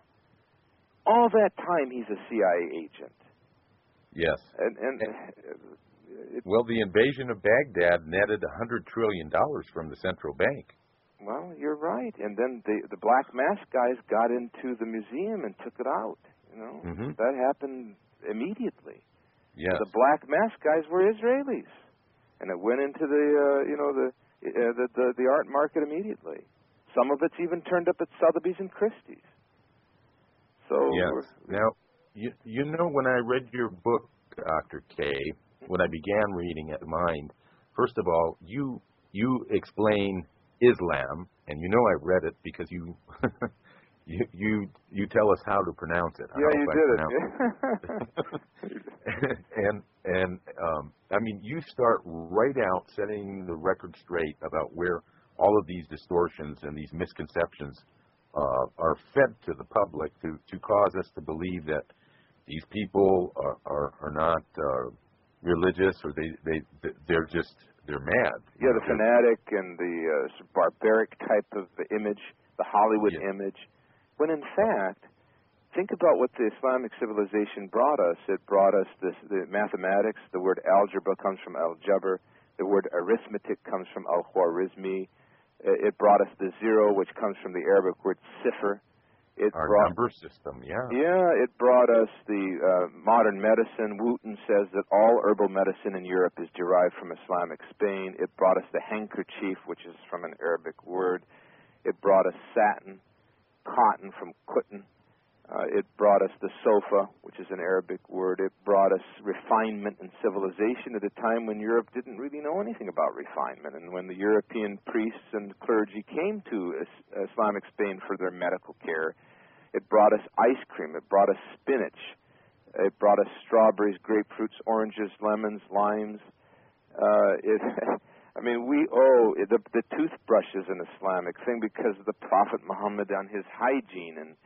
[SPEAKER 2] All that time, he's a C I A agent.
[SPEAKER 3] Yes.
[SPEAKER 2] And, and,
[SPEAKER 3] and
[SPEAKER 2] uh, it,
[SPEAKER 3] well, the invasion of Baghdad netted one hundred trillion dollars from the central bank.
[SPEAKER 2] Well, you're right. And then the the black mask guys got into the museum and took it out. You know,
[SPEAKER 3] mm-hmm.
[SPEAKER 2] that happened immediately.
[SPEAKER 3] Yes.
[SPEAKER 2] The black mask guys were Israelis, and it went into the uh, you know the, uh, the the the art market immediately. Some of it's even turned up at Sotheby's and Christie's. So
[SPEAKER 3] yes. Now, you you know, when I read your book, Doctor K, when I began reading it, Mind, first of all, you you explain Islam, and you know I read it because you you you you tell us how to pronounce it.
[SPEAKER 2] Yeah, you did
[SPEAKER 3] it. and and um, I mean, you start right out setting the record straight about where all of these distortions and these misconceptions uh, are fed to the public to to cause us to believe that these people are are, are not uh, religious, or they they they're just they're mad.
[SPEAKER 2] Yeah, the fanatic and the uh, barbaric type of image, the Hollywood
[SPEAKER 3] yeah.
[SPEAKER 2] image. When in fact, think about what the Islamic civilization brought us. It brought us this the mathematics. The word algebra comes from al-jabr. The word arithmetic comes from al-khwarizmi. It brought us the zero, which comes from the Arabic word sifr. It
[SPEAKER 3] Our
[SPEAKER 2] brought,
[SPEAKER 3] number system, yeah.
[SPEAKER 2] Yeah, it brought us the uh, modern medicine. Wooten says that all herbal medicine in Europe is derived from Islamic Spain. It brought us the handkerchief, which is from an Arabic word. It brought us satin, cotton from kutan. Uh, it brought us the sofa, which is an Arabic word. It brought us refinement and civilization at a time when Europe didn't really know anything about refinement. And when the European priests and clergy came to is- Islamic Spain for their medical care, it brought us ice cream. It brought us spinach. It brought us strawberries, grapefruits, oranges, lemons, limes. Uh, it, I mean, we owe the, the toothbrush is an Islamic thing because of the Prophet Muhammad on his hygiene, and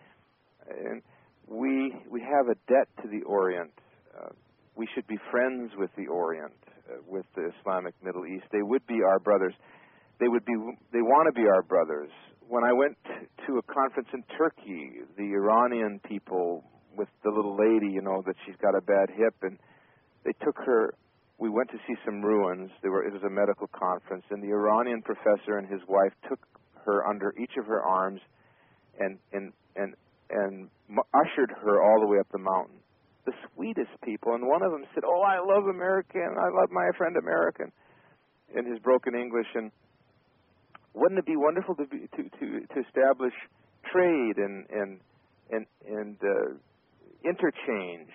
[SPEAKER 2] and we we have a debt to the Orient. Uh, we should be friends with the Orient, uh, with the Islamic Middle East. They would be our brothers. They would be. They want to be our brothers. When I went to a conference in Turkey, the Iranian people with the little lady, you know, that she's got a bad hip, and they took her. We went to see some ruins. They were. It was a medical conference, and the Iranian professor and his wife took her under each of her arms, and and and and ushered her all the way up the mountain. The sweetest people, and one of them said, "Oh, I love America, and I love my friend American," in his broken English. And wouldn't it be wonderful to be, to, to to establish trade and and and and uh, interchange?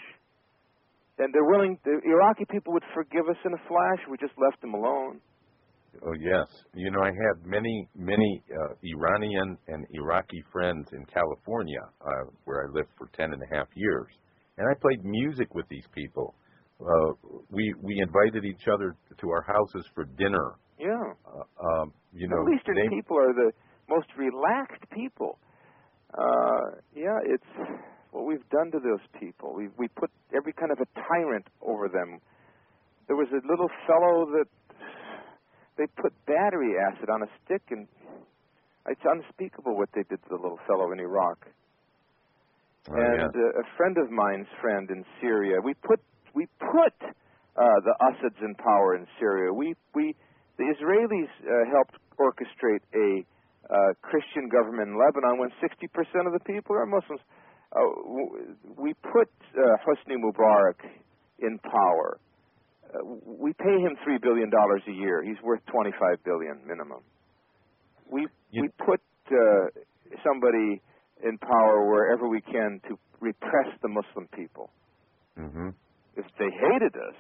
[SPEAKER 2] And they're willing. The Iraqi people would forgive us in a flash. We just left them alone.
[SPEAKER 3] Oh yes, you know, I had many many uh, Iranian and Iraqi friends in California, uh, where I lived for ten and a half years, and I played music with these people. Uh, we we invited each other to our houses for dinner.
[SPEAKER 2] Yeah.
[SPEAKER 3] Uh, um, you know,
[SPEAKER 2] Middle Eastern
[SPEAKER 3] they,
[SPEAKER 2] people are the most relaxed people. Uh, yeah, it's what we've done to those people. We we put every kind of a tyrant over them. There was a little fellow that they put battery acid on a stick, and it's unspeakable what they did to the little fellow in Iraq.
[SPEAKER 3] oh,
[SPEAKER 2] and
[SPEAKER 3] yeah.
[SPEAKER 2] uh, a friend of mine's friend in Syria. We put we put uh, the Assads in power in Syria. We we the Israelis uh, helped orchestrate a uh, Christian government in Lebanon when sixty percent of the people are Muslims. Uh, w- we put uh, Hosni Mubarak in power. Uh, we pay him three billion dollars a year. He's worth twenty-five billion dollars minimum. We
[SPEAKER 3] You,
[SPEAKER 2] we put uh, somebody in power wherever we can to repress the Muslim people.
[SPEAKER 3] mm-hmm.
[SPEAKER 2] If they hated us,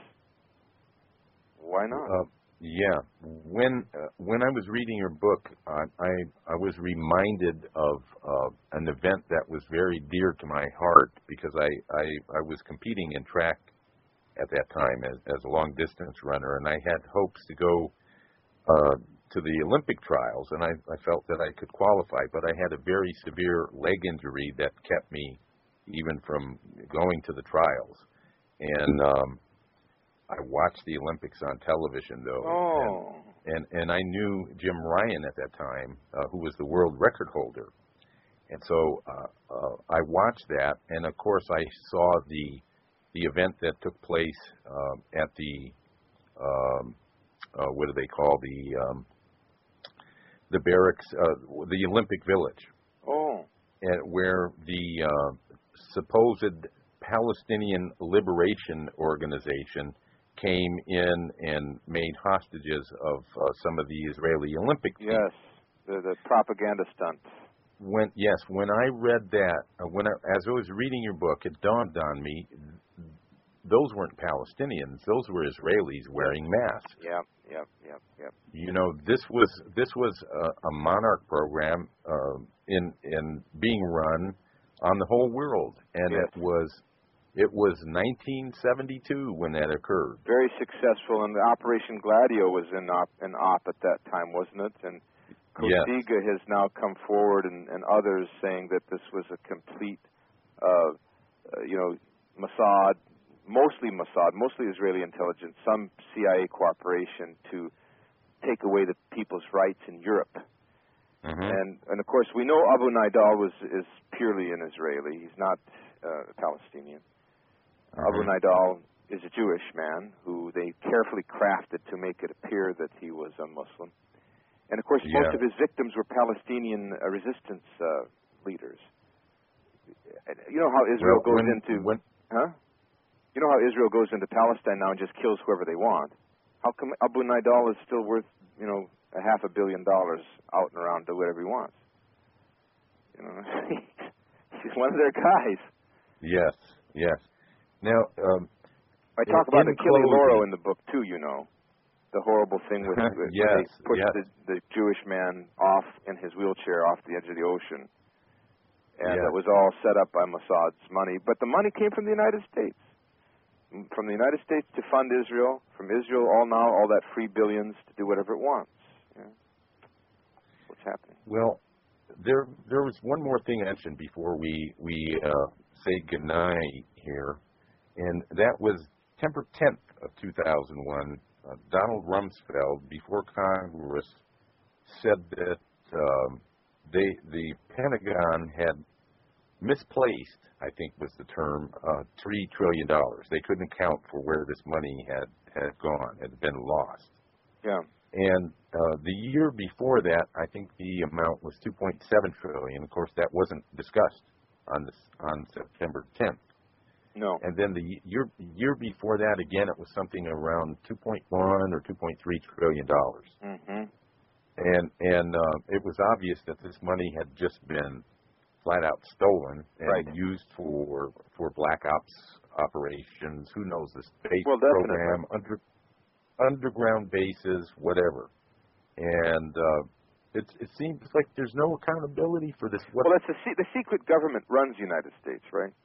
[SPEAKER 2] why not?
[SPEAKER 3] Uh, yeah. When uh, when I was reading your book, I I, I was reminded of uh, an event that was very dear to my heart because I, I, I was competing in track at that time as, as a long distance runner, and I had hopes to go uh, to the Olympic trials, and I, I felt that I could qualify, but I had a very severe leg injury that kept me even from going to the trials. And um, I watched the Olympics on television, though,
[SPEAKER 2] Oh.
[SPEAKER 3] and, and and I knew Jim Ryan at that time, uh, who was the world record holder. And so uh, uh, I watched that, and of course I saw the the event that took place uh, at the um, uh, what do they call the um, the barracks, uh, the Olympic Village,
[SPEAKER 2] Oh.
[SPEAKER 3] and where the uh, supposed Palestinian Liberation Organization came in and made hostages of uh, some of the Israeli Olympic team.
[SPEAKER 2] Yes, the, the propaganda stunt.
[SPEAKER 3] When yes, when I read that, uh, when I, as I was reading your book, it dawned on me those weren't Palestinians; those were Israelis wearing masks.
[SPEAKER 2] Yep, yep, yep, yep.
[SPEAKER 3] You know, this was this was a, a monarch program uh, in in being run on the whole world, and
[SPEAKER 2] Yes.
[SPEAKER 3] it was it was nineteen seventy-two when that occurred.
[SPEAKER 2] Very successful, and Operation Gladio was in op, in op at that time, wasn't it? And
[SPEAKER 3] Yes.
[SPEAKER 2] Kostiga has now come forward, and, and others saying that this was a complete, uh, uh, you know, Mossad, mostly Mossad, mostly Israeli intelligence, some C I A cooperation to take away the people's rights in Europe.
[SPEAKER 3] Mm-hmm.
[SPEAKER 2] And and of course we know Abu Nidal was is purely an Israeli. He's not uh, a Palestinian.
[SPEAKER 3] Mm-hmm.
[SPEAKER 2] Abu Nidal is a Jewish man who they carefully crafted to make it appear that he was a Muslim. And of course,
[SPEAKER 3] Yeah.
[SPEAKER 2] most of his victims were Palestinian uh, resistance uh, leaders. You know how Israel
[SPEAKER 3] Well,
[SPEAKER 2] goes
[SPEAKER 3] when-
[SPEAKER 2] into,
[SPEAKER 3] when-
[SPEAKER 2] huh? You know how Israel goes into Palestine now and just kills whoever they want. How come Abu Nidal is still worth, you know, a half a billion dollars out and around to whatever he wants? You know, he's one of their guys.
[SPEAKER 3] Yes, yes. Now, um,
[SPEAKER 2] I talk
[SPEAKER 3] in-
[SPEAKER 2] about
[SPEAKER 3] in
[SPEAKER 2] Achille
[SPEAKER 3] closing-
[SPEAKER 2] Lauro in the book too. You know, the horrible thing with, with
[SPEAKER 3] Yes,
[SPEAKER 2] when they pushed
[SPEAKER 3] yes.
[SPEAKER 2] the, the Jewish man off in his wheelchair off the edge of the ocean, and
[SPEAKER 3] Yes.
[SPEAKER 2] it was all set up by Mossad's money. But the money came from the United States, from the United States to fund Israel, from Israel all now all that free billions to do whatever it wants. Yeah. What's happening?
[SPEAKER 3] well, there there was one more thing I mentioned before we we uh, say goodnight here, and that was September tenth of two thousand one. Uh, Donald Rumsfeld, before Congress, said that um, they the Pentagon had misplaced, I think was the term, uh, three trillion dollars. They couldn't account for where this money had had gone, had been lost.
[SPEAKER 2] Yeah.
[SPEAKER 3] And uh, the year before that, I think the amount was two point seven trillion dollars. Of course, that wasn't discussed on this, on September tenth.
[SPEAKER 2] No.
[SPEAKER 3] And then the year year before that, again, it was something around two point one or two point three trillion dollars.
[SPEAKER 2] Mm-hmm.
[SPEAKER 3] And and uh, it was obvious that this money had just been flat out stolen and
[SPEAKER 2] Right.
[SPEAKER 3] used for for black ops operations. Who knows, the space
[SPEAKER 2] Well, definitely.
[SPEAKER 3] program, under underground bases, whatever. And uh, it it seems like there's no accountability for this. What,
[SPEAKER 2] Well, that's the se- the secret government runs the United States, right? They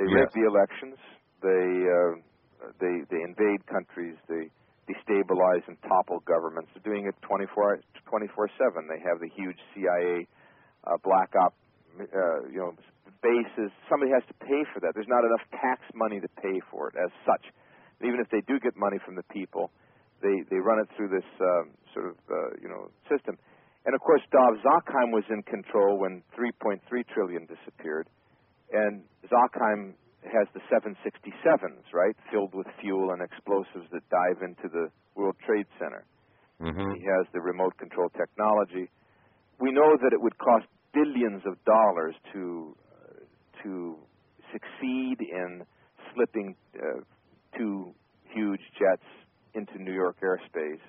[SPEAKER 2] They
[SPEAKER 3] yes.
[SPEAKER 2] rig the elections. They uh, they they invade countries. They destabilize and topple governments. They're doing it twenty-four seven. They have the huge C I A uh, black op, uh, you know, bases. Somebody has to pay for that. There's not enough tax money to pay for it as such. Even if they do get money from the people, they they run it through this um, sort of uh, you know system. And of course, Dov Zakheim was in control when three point three trillion disappeared, and Zakheim has the seven sixty-sevens, right, filled with fuel and explosives that dive into the World Trade Center.
[SPEAKER 3] Mm-hmm.
[SPEAKER 2] He has the remote control technology. We know that it would cost billions of dollars to uh, to succeed in slipping uh, two huge jets into New York airspace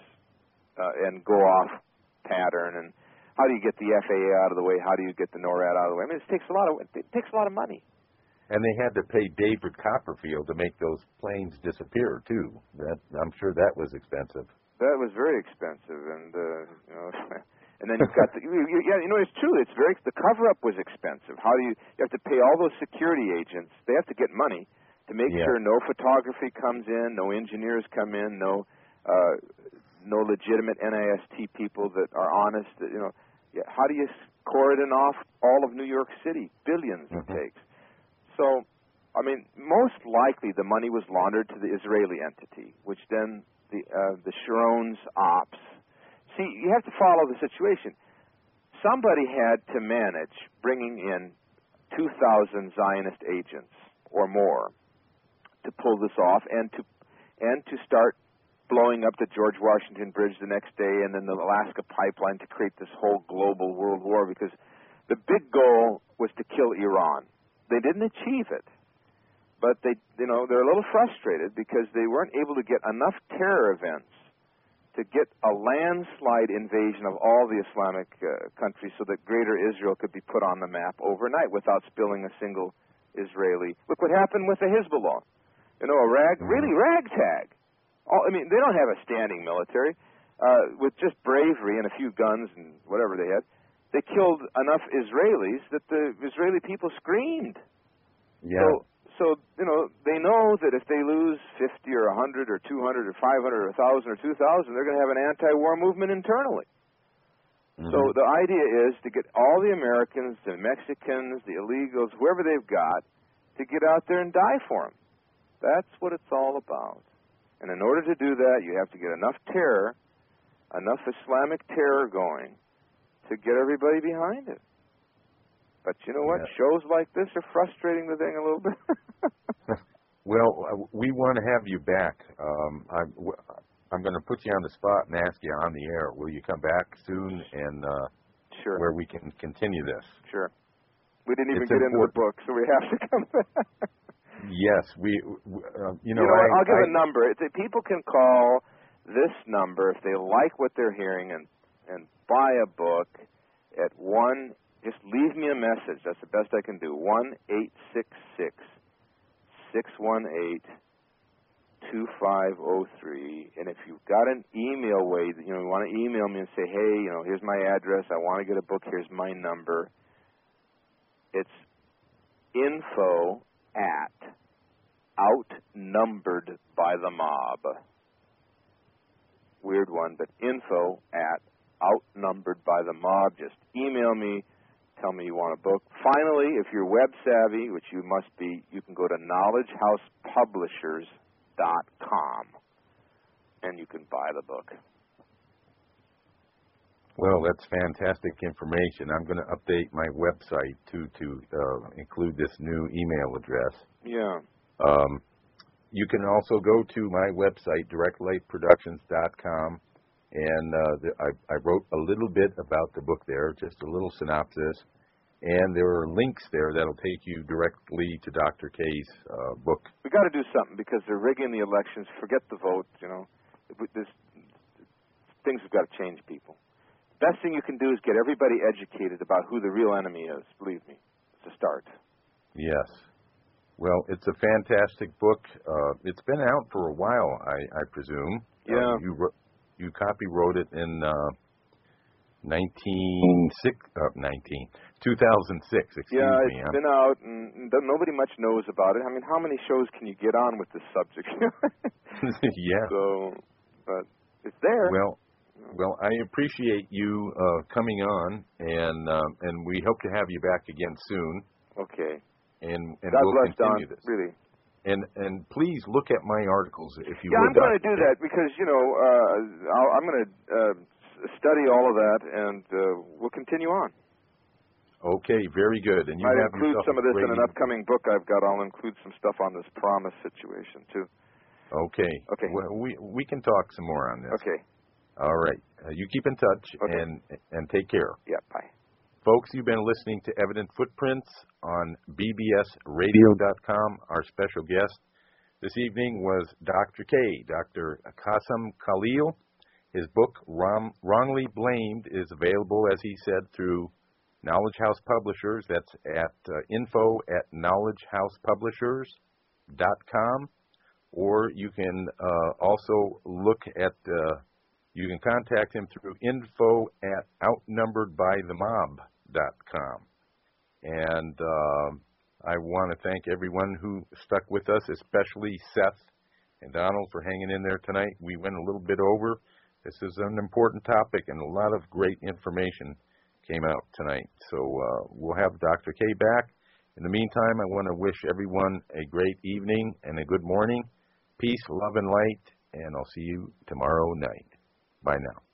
[SPEAKER 2] uh, and go off pattern. And how do you get the F A A out of the way? How do you get the NORAD out of the way? I mean, it takes a lot of it takes a lot of money.
[SPEAKER 3] And they had to pay David Copperfield to make those planes disappear too. That I'm sure that was expensive.
[SPEAKER 2] That was very expensive, and uh, you know, and then you've got the you, you, yeah, you know, it's true. It's very the cover up was expensive. How do you you have to pay all those security agents? They have to get money to make
[SPEAKER 3] yeah.
[SPEAKER 2] sure no photography comes in, no engineers come in, no uh, no legitimate N I S T people that are honest. That, you know, yeah, how do you cordon off all of New York City? Billions
[SPEAKER 3] mm-hmm.
[SPEAKER 2] it takes. So, I mean, most likely the money was laundered to the Israeli entity, which then the uh, the Sharon's ops. See, you have to follow the situation. Somebody had to manage bringing in two thousand Zionist agents or more to pull this off, and to and to start blowing up the George Washington Bridge the next day, and then the Alaska pipeline to create this whole global world war. Because the big goal was to kill Iran. They didn't achieve it, but they, you know, they're a little frustrated because they weren't able to get enough terror events to get a landslide invasion of all the Islamic uh, countries so that Greater Israel could be put on the map overnight without spilling a single Israeli. Look what happened with the Hezbollah. You know, a rag, really ragtag. All, I mean, they don't have a standing military. Uh, with just bravery and a few guns and whatever they had, they killed enough Israelis that the Israeli people screamed.
[SPEAKER 3] Yeah.
[SPEAKER 2] So, so you know, they know that if they lose fifty or a hundred or two hundred or five hundred or a thousand or two thousand, they're going to have an anti-war movement internally. Mm-hmm. So the idea is to get all the Americans, the Mexicans, the illegals, whoever they've got, to get out there and die for them. That's what it's all about. And in order to do that, you have to get enough terror, enough Islamic terror going, to get everybody behind it. But you know what?
[SPEAKER 3] Yeah.
[SPEAKER 2] Shows like this are frustrating the thing a little bit.
[SPEAKER 3] Well, uh, we want to have you back. Um, I'm, I'm going to put you on the spot and ask you on the air. Will you come back soon and uh,
[SPEAKER 2] sure.
[SPEAKER 3] where we can continue this?
[SPEAKER 2] Sure. We didn't even
[SPEAKER 3] it's
[SPEAKER 2] get
[SPEAKER 3] important.
[SPEAKER 2] into the book, so we have to come back.
[SPEAKER 3] Yes, we. Uh, you know,
[SPEAKER 2] you know
[SPEAKER 3] I,
[SPEAKER 2] I'll give
[SPEAKER 3] I,
[SPEAKER 2] a number. It's, people can call this number if they like what they're hearing and and buy a book at one. Just leave me a message. That's the best I can do. One eight six six six one eight two five zero three. And if you've got an email way, you know, you want to email me and say, hey, you know, here's my address. I want to get a book. Here's my number. It's info at outnumbered by the mob. Weird one, but info at outnumbered by the mob. Just email me. Tell me you want a book. Finally, if you're web savvy, which you must be, you can go to knowledge house publishers dot com and you can buy the book.
[SPEAKER 3] Well, that's fantastic information. I'm going to update my website to to uh, include this new email address.
[SPEAKER 2] Yeah.
[SPEAKER 3] Um, you can also go to my website, direct light productions dot com, and uh, the, I, I wrote a little bit about the book there, just a little synopsis, and there are links there that'll take you directly to Doctor K's uh, book.
[SPEAKER 2] We got to do something because they're rigging the elections. Forget the vote. You know, There's, things have got to change, people. Best thing you can do is get everybody educated about who the real enemy is. Believe me, it's a start.
[SPEAKER 3] Yes. Well, it's a fantastic book. Uh, it's been out for a while, I, I presume.
[SPEAKER 2] Yeah.
[SPEAKER 3] Uh, you wrote, you copy wrote it in uh, nineteen six, uh, nineteen, two thousand six, excuse
[SPEAKER 2] yeah,
[SPEAKER 3] me.
[SPEAKER 2] it's
[SPEAKER 3] I'm,
[SPEAKER 2] been out, and th- nobody much knows about it. I mean, how many shows can you get on with this subject?
[SPEAKER 3] yeah.
[SPEAKER 2] So, but it's there.
[SPEAKER 3] Well, well, I appreciate you uh, coming on, and um, and we hope to have you back again soon.
[SPEAKER 2] Okay.
[SPEAKER 3] And and
[SPEAKER 2] God
[SPEAKER 3] we'll
[SPEAKER 2] bless,
[SPEAKER 3] continue
[SPEAKER 2] Don,
[SPEAKER 3] this.
[SPEAKER 2] really.
[SPEAKER 3] And and please look at my articles if you
[SPEAKER 2] yeah,
[SPEAKER 3] would.
[SPEAKER 2] I'm going to
[SPEAKER 3] Doctor
[SPEAKER 2] do
[SPEAKER 3] K.
[SPEAKER 2] that because you know uh, I'll, I'm going to uh, study all of that, and uh, we'll continue on.
[SPEAKER 3] Okay, very good. And you
[SPEAKER 2] I'll
[SPEAKER 3] have
[SPEAKER 2] include
[SPEAKER 3] yourself
[SPEAKER 2] some
[SPEAKER 3] a
[SPEAKER 2] of this
[SPEAKER 3] great
[SPEAKER 2] in an
[SPEAKER 3] evening.
[SPEAKER 2] upcoming book I've got. I'll include some stuff on this promise situation too.
[SPEAKER 3] Okay.
[SPEAKER 2] Okay.
[SPEAKER 3] Well, we we can talk some more on this.
[SPEAKER 2] Okay.
[SPEAKER 3] All right. Uh, you keep in touch
[SPEAKER 2] Okay.
[SPEAKER 3] and and take care.
[SPEAKER 2] Yeah. Bye.
[SPEAKER 3] Folks, you've been listening to Evident Footprints on B B S radio dot com. Our special guest this evening was Doctor K, Doctor Qasim Khalil. His book, Wrong, Wrongly Blamed, is available, as he said, through Knowledge House Publishers. That's at uh, info at knowledge house publishers dot com. Or you can uh, also look at, uh, you can contact him through info at outnumbered by the mob dot com. And uh, I want to thank everyone who stuck with us, especially Seth and Donald for hanging in there tonight. We went a little bit over. This is an important topic, and a lot of great information came out tonight. So uh, we'll have Doctor K back. In the meantime, I want to wish everyone a great evening and a good morning. Peace, love, and light, and I'll see you tomorrow night. Bye now.